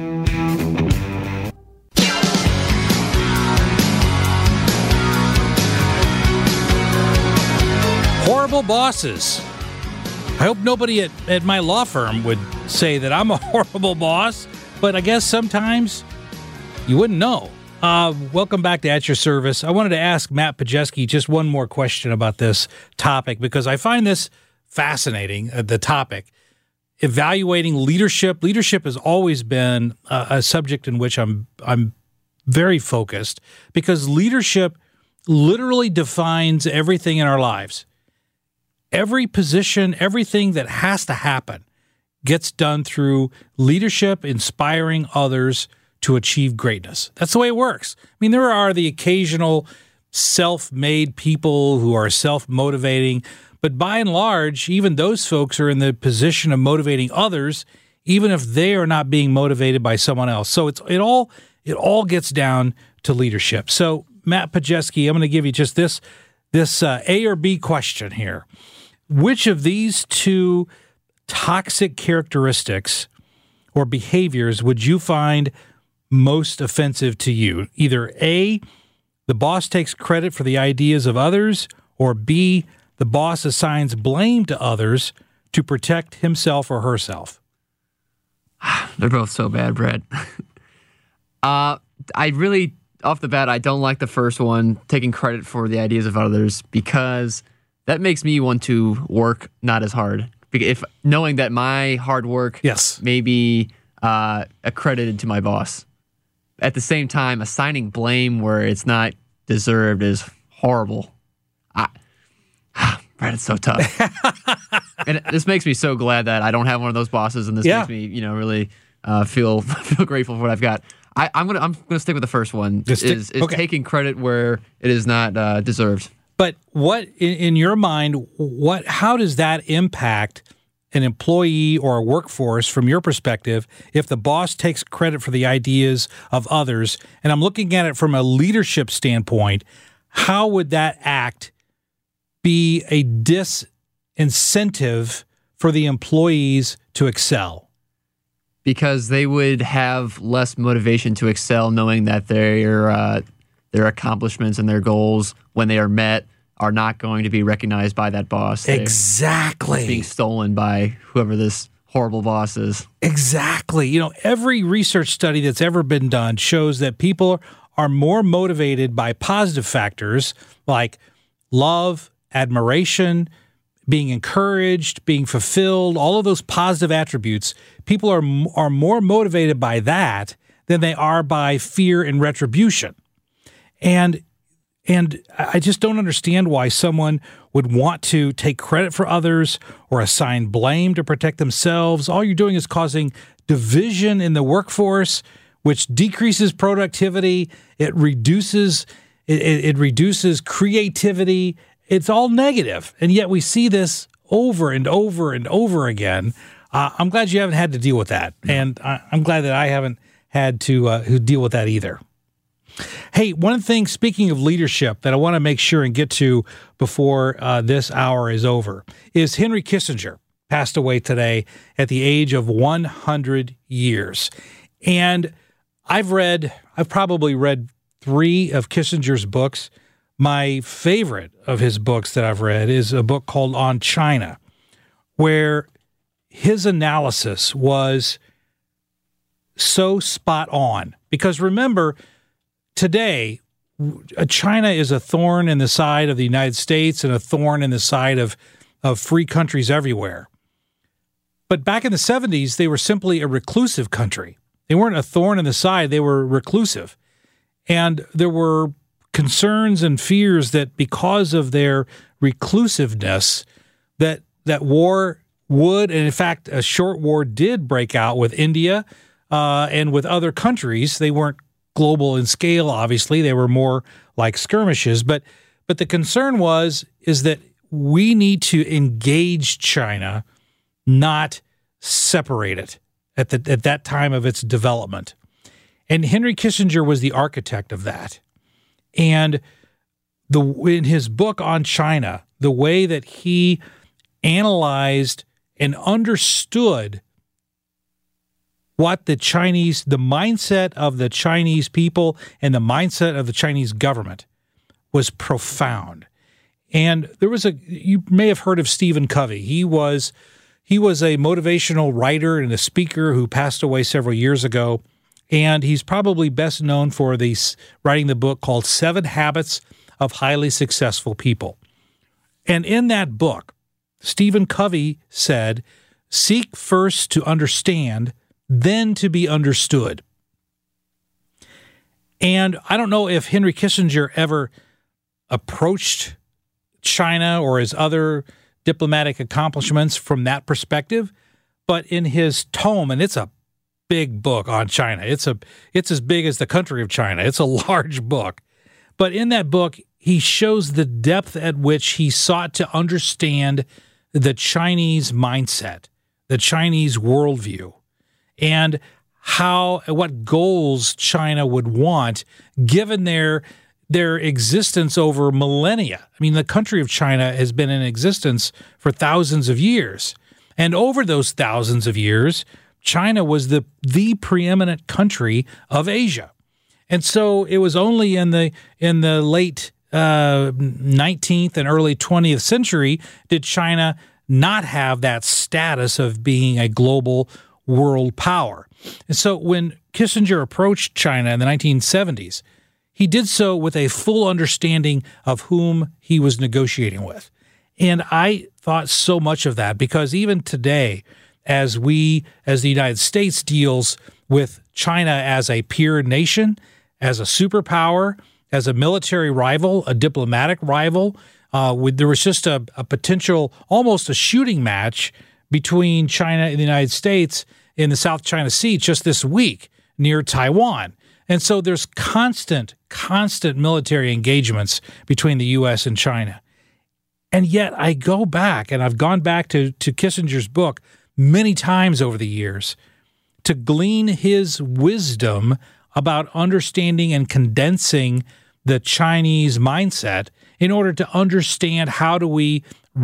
Horrible bosses. I hope nobody at, at my law firm would say that I'm a horrible boss, but I guess sometimes you wouldn't know. Uh, welcome back to At Your Service. I wanted to ask Matt Pajeski just one more question about this topic because I find this fascinating, uh, the topic. Evaluating leadership. Leadership has always been a, a subject in which I'm I'm very focused because leadership literally defines everything in our lives. Every position, everything that has to happen gets done through leadership, inspiring others to achieve greatness. That's the way it works. I mean, there are the occasional self-made people who are self-motivating, but by and large, even those folks are in the position of motivating others, even if they are not being motivated by someone else. So it's it all it all gets down to leadership. So Matt Pajeski, I'm going to give you just this this uh, A or B question here. Which of these two toxic characteristics or behaviors would you find most offensive to you? Either A, the boss takes credit for the ideas of others, or B, the boss assigns blame to others to protect himself or herself. They're both so bad, Brett. uh, I really, off the bat, I don't like the first one, taking credit for the ideas of others, because that makes me want to work not as hard. If knowing that my hard work yes. may be uh, accredited to my boss. At the same time, assigning blame where it's not deserved is horrible. I, Brett, it's so tough. And this makes me so glad that I don't have one of those bosses, and this yeah. makes me, you know, really uh, feel feel grateful for what I've got. I, I'm gonna I'm gonna stick with the first one. Just is stick, is okay. taking credit where it is not uh, deserved. But what, in, in your mind, what? How does that impact an employee or a workforce from your perspective if the boss takes credit for the ideas of others? And I'm looking at it from a leadership standpoint. How would that act be a disincentive for the employees to excel? Because they would have less motivation to excel, knowing that their uh, their accomplishments and their goals, when they are met, are not going to be recognized by that boss. Exactly. It's being stolen by whoever this horrible boss is. Exactly. You know, every research study that's ever been done shows that people are more motivated by positive factors like love, admiration, being encouraged, being fulfilled, all of those positive attributes. People are are more motivated by that than they are by fear and retribution. And And I just don't understand why someone would want to take credit for others or assign blame to protect themselves. All you're doing is causing division in the workforce, which decreases productivity. It reduces it, it reduces creativity. It's all negative, and yet we see this over and over and over again. Uh, I'm glad you haven't had to deal with that, and I, I'm glad that I haven't had to uh, deal with that either. Hey, one thing, speaking of leadership, that I want to make sure and get to before uh, this hour is over is Henry Kissinger passed away today at the age of one hundred years. And I've read, I've probably read three of Kissinger's books. My favorite of his books that I've read is a book called On China, where his analysis was so spot on. Because remember, today, China is a thorn in the side of the United States and a thorn in the side of, of free countries everywhere. But back in the seventies, they were simply a reclusive country. They weren't a thorn in the side, they were reclusive. And there were concerns and fears that because of their reclusiveness, that that war would, and in fact, a short war did break out with India uh, and with other countries. They weren't global in scale, obviously. They were more like skirmishes. But but the concern was is that we need to engage China, not separate it at the at that time of its development. And Henry Kissinger was the architect of that. And the in his book on China, the way that he analyzed and understood what the Chinese, the mindset of the Chinese people and the mindset of the Chinese government was profound. And there was a, you may have heard of Stephen Covey. He was, he was a motivational writer and a speaker who passed away several years ago. And he's probably best known for the, writing the book called Seven Habits of Highly Successful People. And in that book, Stephen Covey said, seek first to understand, then to be understood. And I don't know if Henry Kissinger ever approached China or his other diplomatic accomplishments from that perspective. But in his tome, and it's a big book on China. It's a it's as big as the country of China. It's a large book. But in that book, he shows the depth at which he sought to understand the Chinese mindset, the Chinese worldview, and how what goals China would want given their their existence over millennia. I mean, the country of China has been in existence for thousands of years. And over those thousands of years, China was the the preeminent country of Asia. And so it was only in the in the late uh, nineteenth and early twentieth century did China not have that status of being a global world power. And so when Kissinger approached China in the nineteen seventies, he did so with a full understanding of whom he was negotiating with. And I thought so much of that because even today, as we, as the United States deals with China as a peer nation, as a superpower, as a military rival, a diplomatic rival, uh, with, there was just a, a potential, almost a shooting match between China and the United States in the South China Sea just this week near Taiwan. And so there's constant, constant military engagements between the U S and China. And yet I go back, and I've gone back to, to Kissinger's book many times over the years to glean his wisdom about understanding and condensing the Chinese mindset in order to understand how do we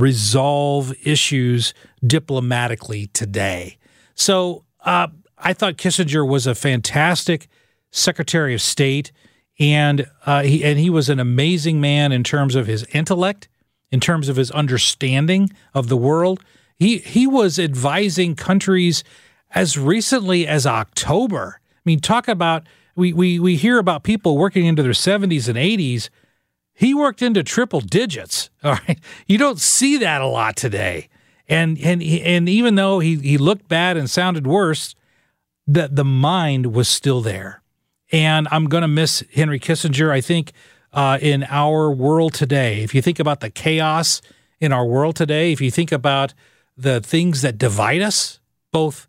resolve issues diplomatically today. So uh, I thought Kissinger was a fantastic Secretary of State, and uh, he and he was an amazing man in terms of his intellect, in terms of his understanding of the world. He he was advising countries as recently as October. I mean, talk about, we we we hear about people working into their seventies and eighties. He worked into triple digits. All right, you don't see that a lot today. And and and even though he he looked bad and sounded worse, the the mind was still there. And I'm going to miss Henry Kissinger. I think uh, in our world today, if you think about the chaos in our world today, if you think about the things that divide us, both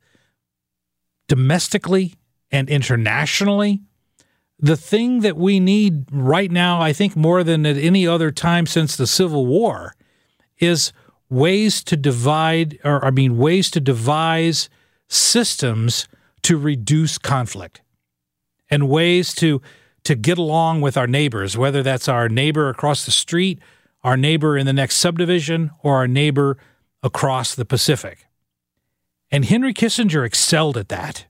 domestically and internationally, the thing that we need right now, I think more than at any other time since the Civil War, is ways to divide, or I mean, ways to devise systems to reduce conflict. And ways to to get along with our neighbors, whether that's our neighbor across the street, our neighbor in the next subdivision, or our neighbor across the Pacific. And Henry Kissinger excelled at that.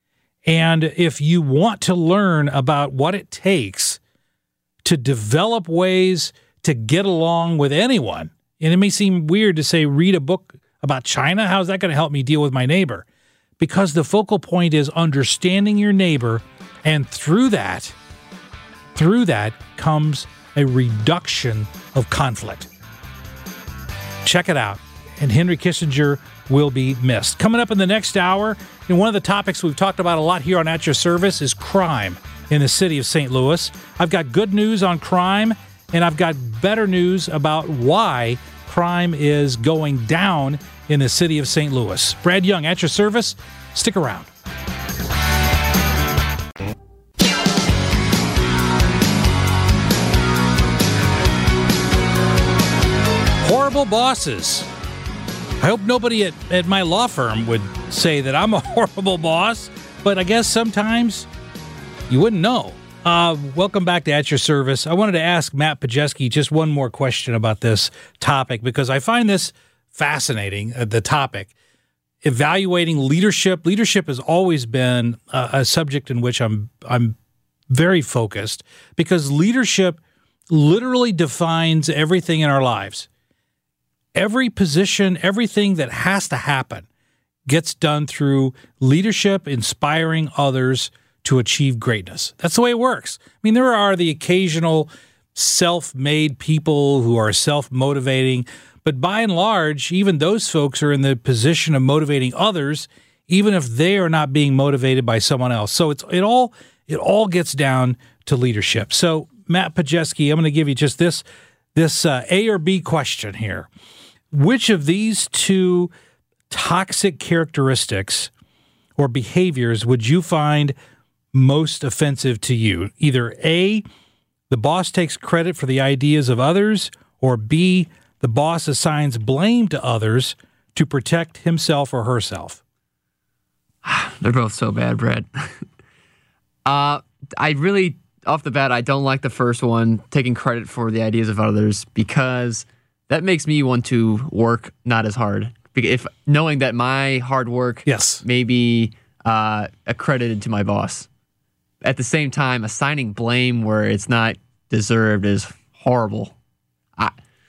And if you want to learn about what it takes to develop ways to get along with anyone, and it may seem weird to say read a book about China, how's that going to help me deal with my neighbor? Because the focal point is understanding your neighbor. And through that, through that comes a reduction of conflict. Check it out. And Henry Kissinger will be missed. Coming up in the next hour, and one of the topics we've talked about a lot here on At Your Service is crime in the city of Saint Louis. I've got good news on crime, and I've got better news about why crime is going down in the city of Saint Louis. Brad Young, At Your Service. Stick around. Horrible bosses. I hope nobody at, at my law firm would say that I'm a horrible boss, but I guess sometimes you wouldn't know. Uh, welcome back to At Your Service. I wanted to ask Matt Pajeski just one more question about this topic because I find this fascinating, uh, the topic. Evaluating leadership. Leadership has always been a, a subject in which I'm I'm very focused because leadership literally defines everything in our lives. Every position, everything that has to happen gets done through leadership, inspiring others to achieve greatness. That's the way it works. I mean, there are the occasional self-made people who are self-motivating, but by and large, even those folks are in the position of motivating others, even if they are not being motivated by someone else. So it's it all it all gets down to leadership. So Matt Pajeski, I'm going to give you just this this uh, A or B question here. Which of these two toxic characteristics or behaviors would you find most offensive to you? Either A, the boss takes credit for the ideas of others, or B, the boss assigns blame to others to protect himself or herself. They're both so bad, Brett. uh, I really, off the bat, I don't like the first one, taking credit for the ideas of others, because that makes me want to work not as hard. If knowing that my hard work yes. may be uh, accredited to my boss. At the same time, assigning blame where it's not deserved is horrible. I,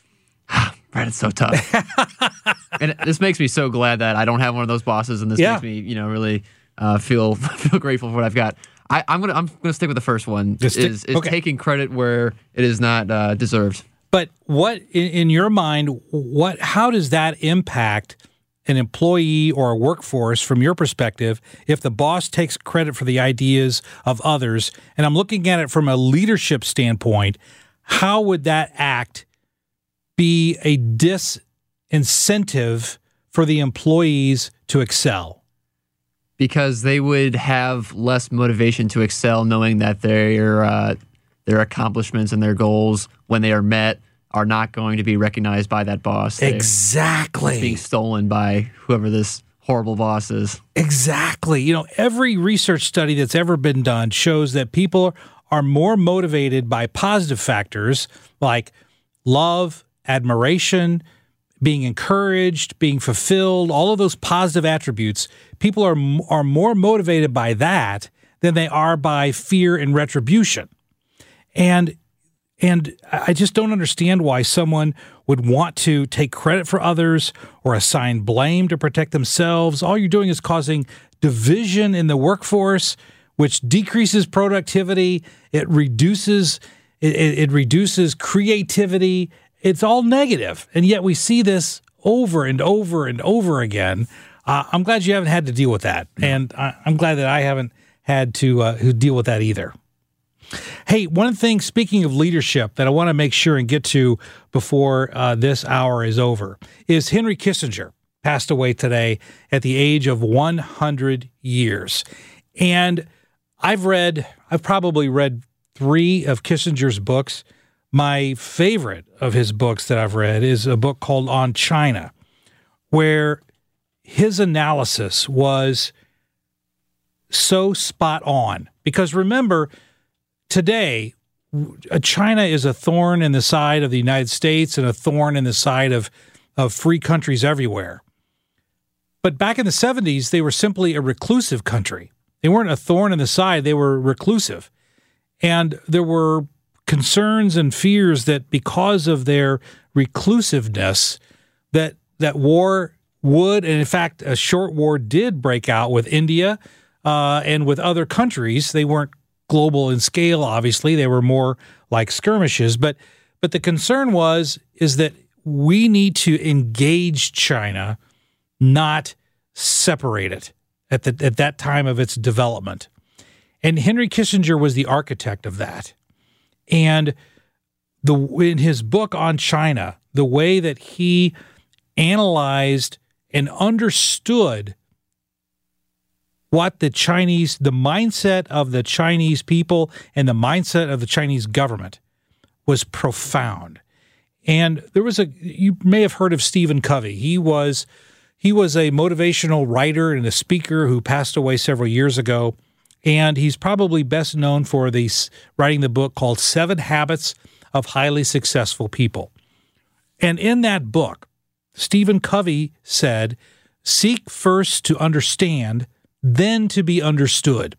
Brett, it's so tough. And this makes me so glad that I don't have one of those bosses, and this yeah. makes me, you know, really uh, feel feel grateful for what I've got. I, I'm gonna I'm gonna stick with the first one. Just is stick, is okay. taking credit where it is not uh, deserved. But what in, in your mind, what how does that impact an employee or a workforce from your perspective if the boss takes credit for the ideas of others? And I'm looking at it from a leadership standpoint. How would that act be a disincentive for the employees to excel? Because they would have less motivation to excel, knowing that their uh, their accomplishments and their goals, when they are met, are not going to be recognized by that boss. Exactly. They're being stolen by whoever this horrible boss is. Exactly. You know, every research study that's ever been done shows that people are more motivated by positive factors like love, admiration, being encouraged, being fulfilled, all of those positive attributes. People are are more motivated by that than they are by fear and retribution. And and I just don't understand why someone would want to take credit for others or assign blame to protect themselves. All you're doing is causing division in the workforce, which decreases productivity. It reduces it, it reduces creativity. It's all negative, and yet we see this over and over and over again. Uh, I'm glad you haven't had to deal with that, and I, I'm glad that I haven't had to uh, deal with that either. Hey, one thing, speaking of leadership, that I want to make sure and get to before uh, this hour is over is Henry Kissinger passed away today at the age of one hundred years. And I've read, I've probably read three of Kissinger's books. My favorite of his books that I've read is a book called On China, where his analysis was so spot on. Because remember, today, China is a thorn in the side of the United States and a thorn in the side of, of free countries everywhere. But back in the seventies, they were simply a reclusive country. They weren't a thorn in the side, they were reclusive. And there were concerns and fears that because of their reclusiveness, that that war would, and in fact, a short war did break out with India uh, and with other countries. They weren't global in scale, obviously. They were more like skirmishes. But but the concern was is that we need to engage China, not separate it at the at that time of its development. And Henry Kissinger was the architect of that. And the in his book on China, the way that he analyzed and understood what the Chinese, the mindset of the Chinese people and the mindset of the Chinese government was profound. And there was a, you may have heard of Stephen Covey. He was, he was a motivational writer and a speaker who passed away several years ago. And he's probably best known for the, writing the book called Seven Habits of Highly Successful People. And in that book, Stephen Covey said, seek first to understand, then to be understood.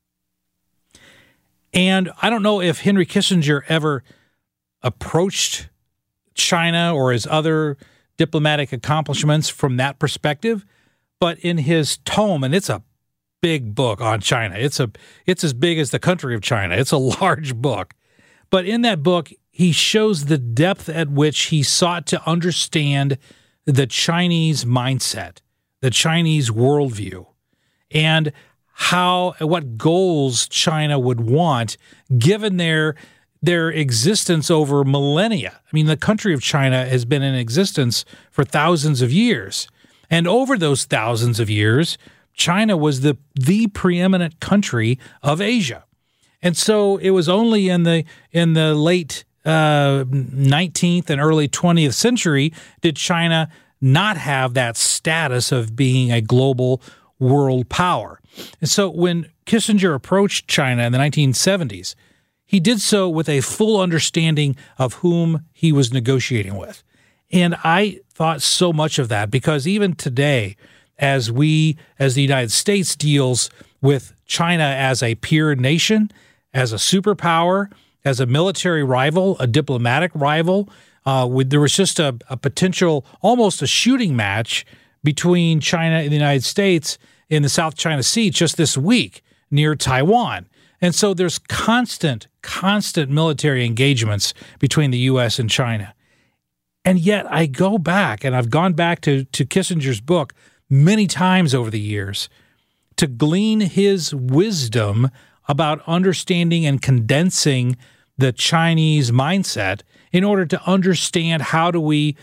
And I don't know if Henry Kissinger ever approached China or his other diplomatic accomplishments from that perspective, but in his tome, and it's a big book on China. It's a it's as big as the country of China. It's a large book. But in that book, he shows the depth at which he sought to understand the Chinese mindset, the Chinese worldview, and how what goals China would want given their their existence over millennia. I mean, the country of China has been in existence for thousands of years. And over those thousands of years, China was the, the preeminent country of Asia. And so it was only in the in the late uh, nineteenth and early twentieth century did China not have that status of being a global world power. And so when Kissinger approached China in the nineteen seventies, he did so with a full understanding of whom he was negotiating with. And I thought so much of that because even today, as we, as the United States deals with China as a peer nation, as a superpower, as a military rival, a diplomatic rival, uh, with, there was just a, a potential, almost a shooting match between China and the United States in the South China Sea just this week near Taiwan. And so there's constant, constant military engagements between the U S and China. And yet I go back, and I've gone back to, to Kissinger's book many times over the years to glean his wisdom about understanding and condensing the Chinese mindset in order to understand how do we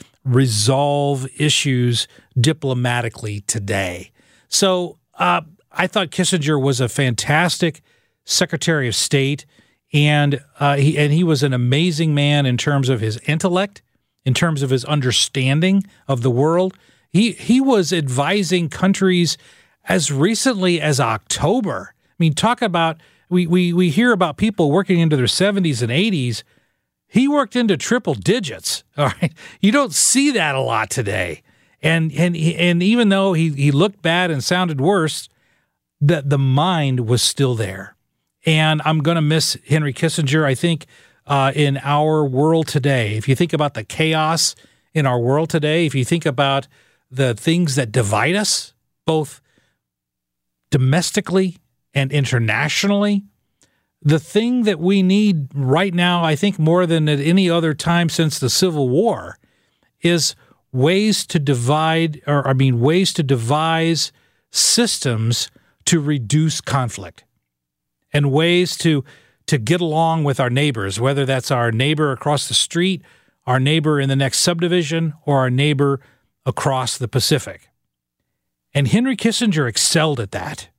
resolve issues diplomatically today. So uh, I thought Kissinger was a fantastic Secretary of State, and uh, he and he was an amazing man in terms of his intellect, in terms of his understanding of the world. He he was advising countries as recently as October. I mean, talk about, we we we hear about people working into their seventies and eighties. He worked into triple digits. All right, you don't see that a lot today. And and and even though he he looked bad and sounded worse, the the mind was still there. And I'm going to miss Henry Kissinger. I think uh, in our world today, if you think about the chaos in our world today, if you think about the things that divide us, both domestically and internationally, the thing that we need right now, I think more than at any other time since the Civil War, is ways to divide, or I mean, ways to devise systems to reduce conflict and ways to to get along with our neighbors, whether that's our neighbor across the street, our neighbor in the next subdivision, or our neighbor across the Pacific. And Henry Kissinger excelled at that.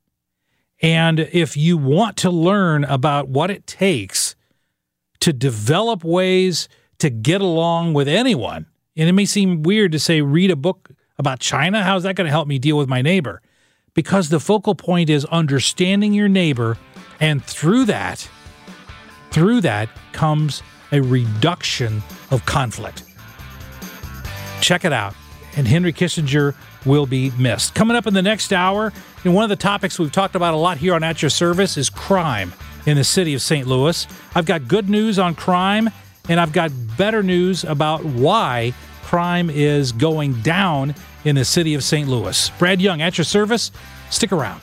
And if you want to learn about what it takes to develop ways to get along with anyone, and it may seem weird to say, read a book about China, how's that going to help me deal with my neighbor? Because the focal point is understanding your neighbor, and through that, through that comes a reduction of conflict. Check it out. And Henry Kissinger will be missed. Coming up in the next hour, and one of the topics we've talked about a lot here on At Your Service is crime in the city of Saint Louis. I've got good news on crime, and I've got better news about why crime is going down in the city of Saint Louis. Brad Young, At Your Service. Stick around.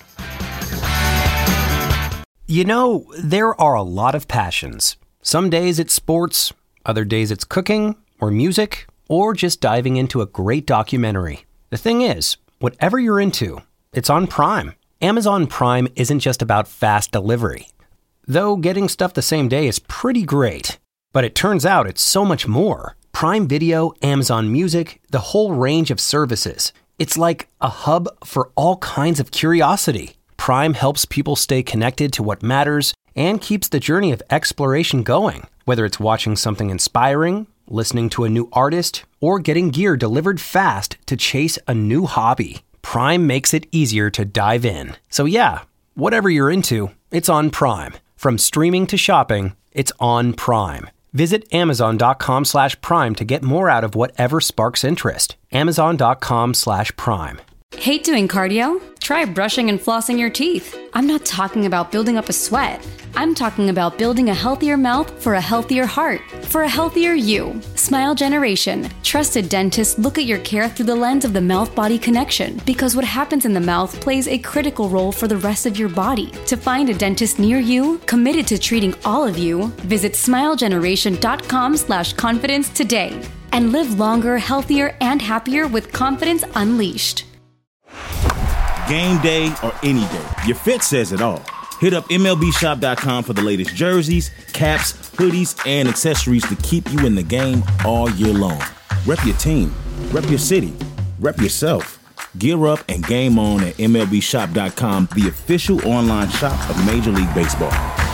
You know, there are a lot of passions. Some days it's sports, other days it's cooking or music, or just diving into a great documentary. The thing is, whatever you're into, it's on Prime. Amazon Prime isn't just about fast delivery. Though getting stuff the same day is pretty great. But it turns out it's so much more. Prime Video, Amazon Music, the whole range of services. It's like a hub for all kinds of curiosity. Prime helps people stay connected to what matters and keeps the journey of exploration going. Whether it's watching something inspiring, listening to a new artist, or getting gear delivered fast to chase a new hobby, Prime makes it easier to dive in. So yeah, whatever you're into, it's on Prime. From streaming to shopping, it's on Prime. Visit amazon.com slash prime to get more out of whatever sparks interest. Amazon.com slash prime. Hate doing cardio? Try brushing and flossing your teeth. I'm not talking about building up a sweat. I'm talking about building a healthier mouth for a healthier heart, for a healthier you. Smile Generation. Trusted dentists look at your care through the lens of the mouth-body connection, because what happens in the mouth plays a critical role for the rest of your body. To find a dentist near you, committed to treating all of you, visit smilegeneration.com slash confidence today and live longer, healthier, and happier with confidence unleashed. Game day or any day, your fit says it all. Hit up M L B shop dot com for the latest jerseys, caps, hoodies, and accessories to keep you in the game all year long. Rep your team, rep your city, rep yourself. Gear up and game on at M L B shop dot com, the official online shop of Major League Baseball.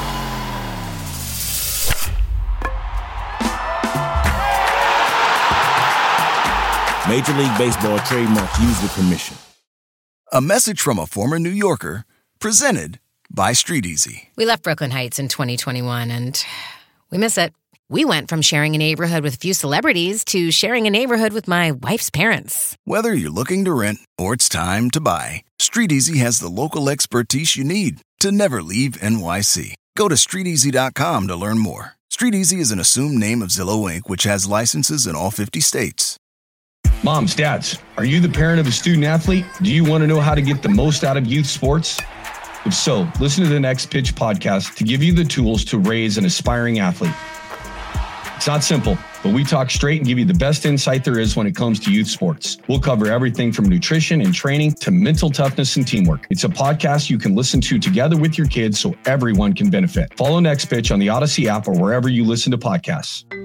Major League Baseball trademarks used with permission. A message from a former New Yorker, presented by Street Easy. We left Brooklyn Heights in twenty twenty-one, and we miss it. We went from sharing a neighborhood with a few celebrities to sharing a neighborhood with my wife's parents. Whether you're looking to rent or it's time to buy, Street Easy has the local expertise you need to never leave N Y C. Go to street easy dot com to learn more. Street Easy is an assumed name of Zillow Incorporated, which has licenses in all fifty states. Moms, dads, are you the parent of a student athlete? Do you want to know how to get the most out of youth sports? If so, listen to the Next Pitch podcast to give you the tools to raise an aspiring athlete. It's not simple, but we talk straight and give you the best insight there is when it comes to youth sports. We'll cover everything from nutrition and training to mental toughness and teamwork. It's a podcast you can listen to together with your kids so everyone can benefit. Follow Next Pitch on the Odyssey app or wherever you listen to podcasts.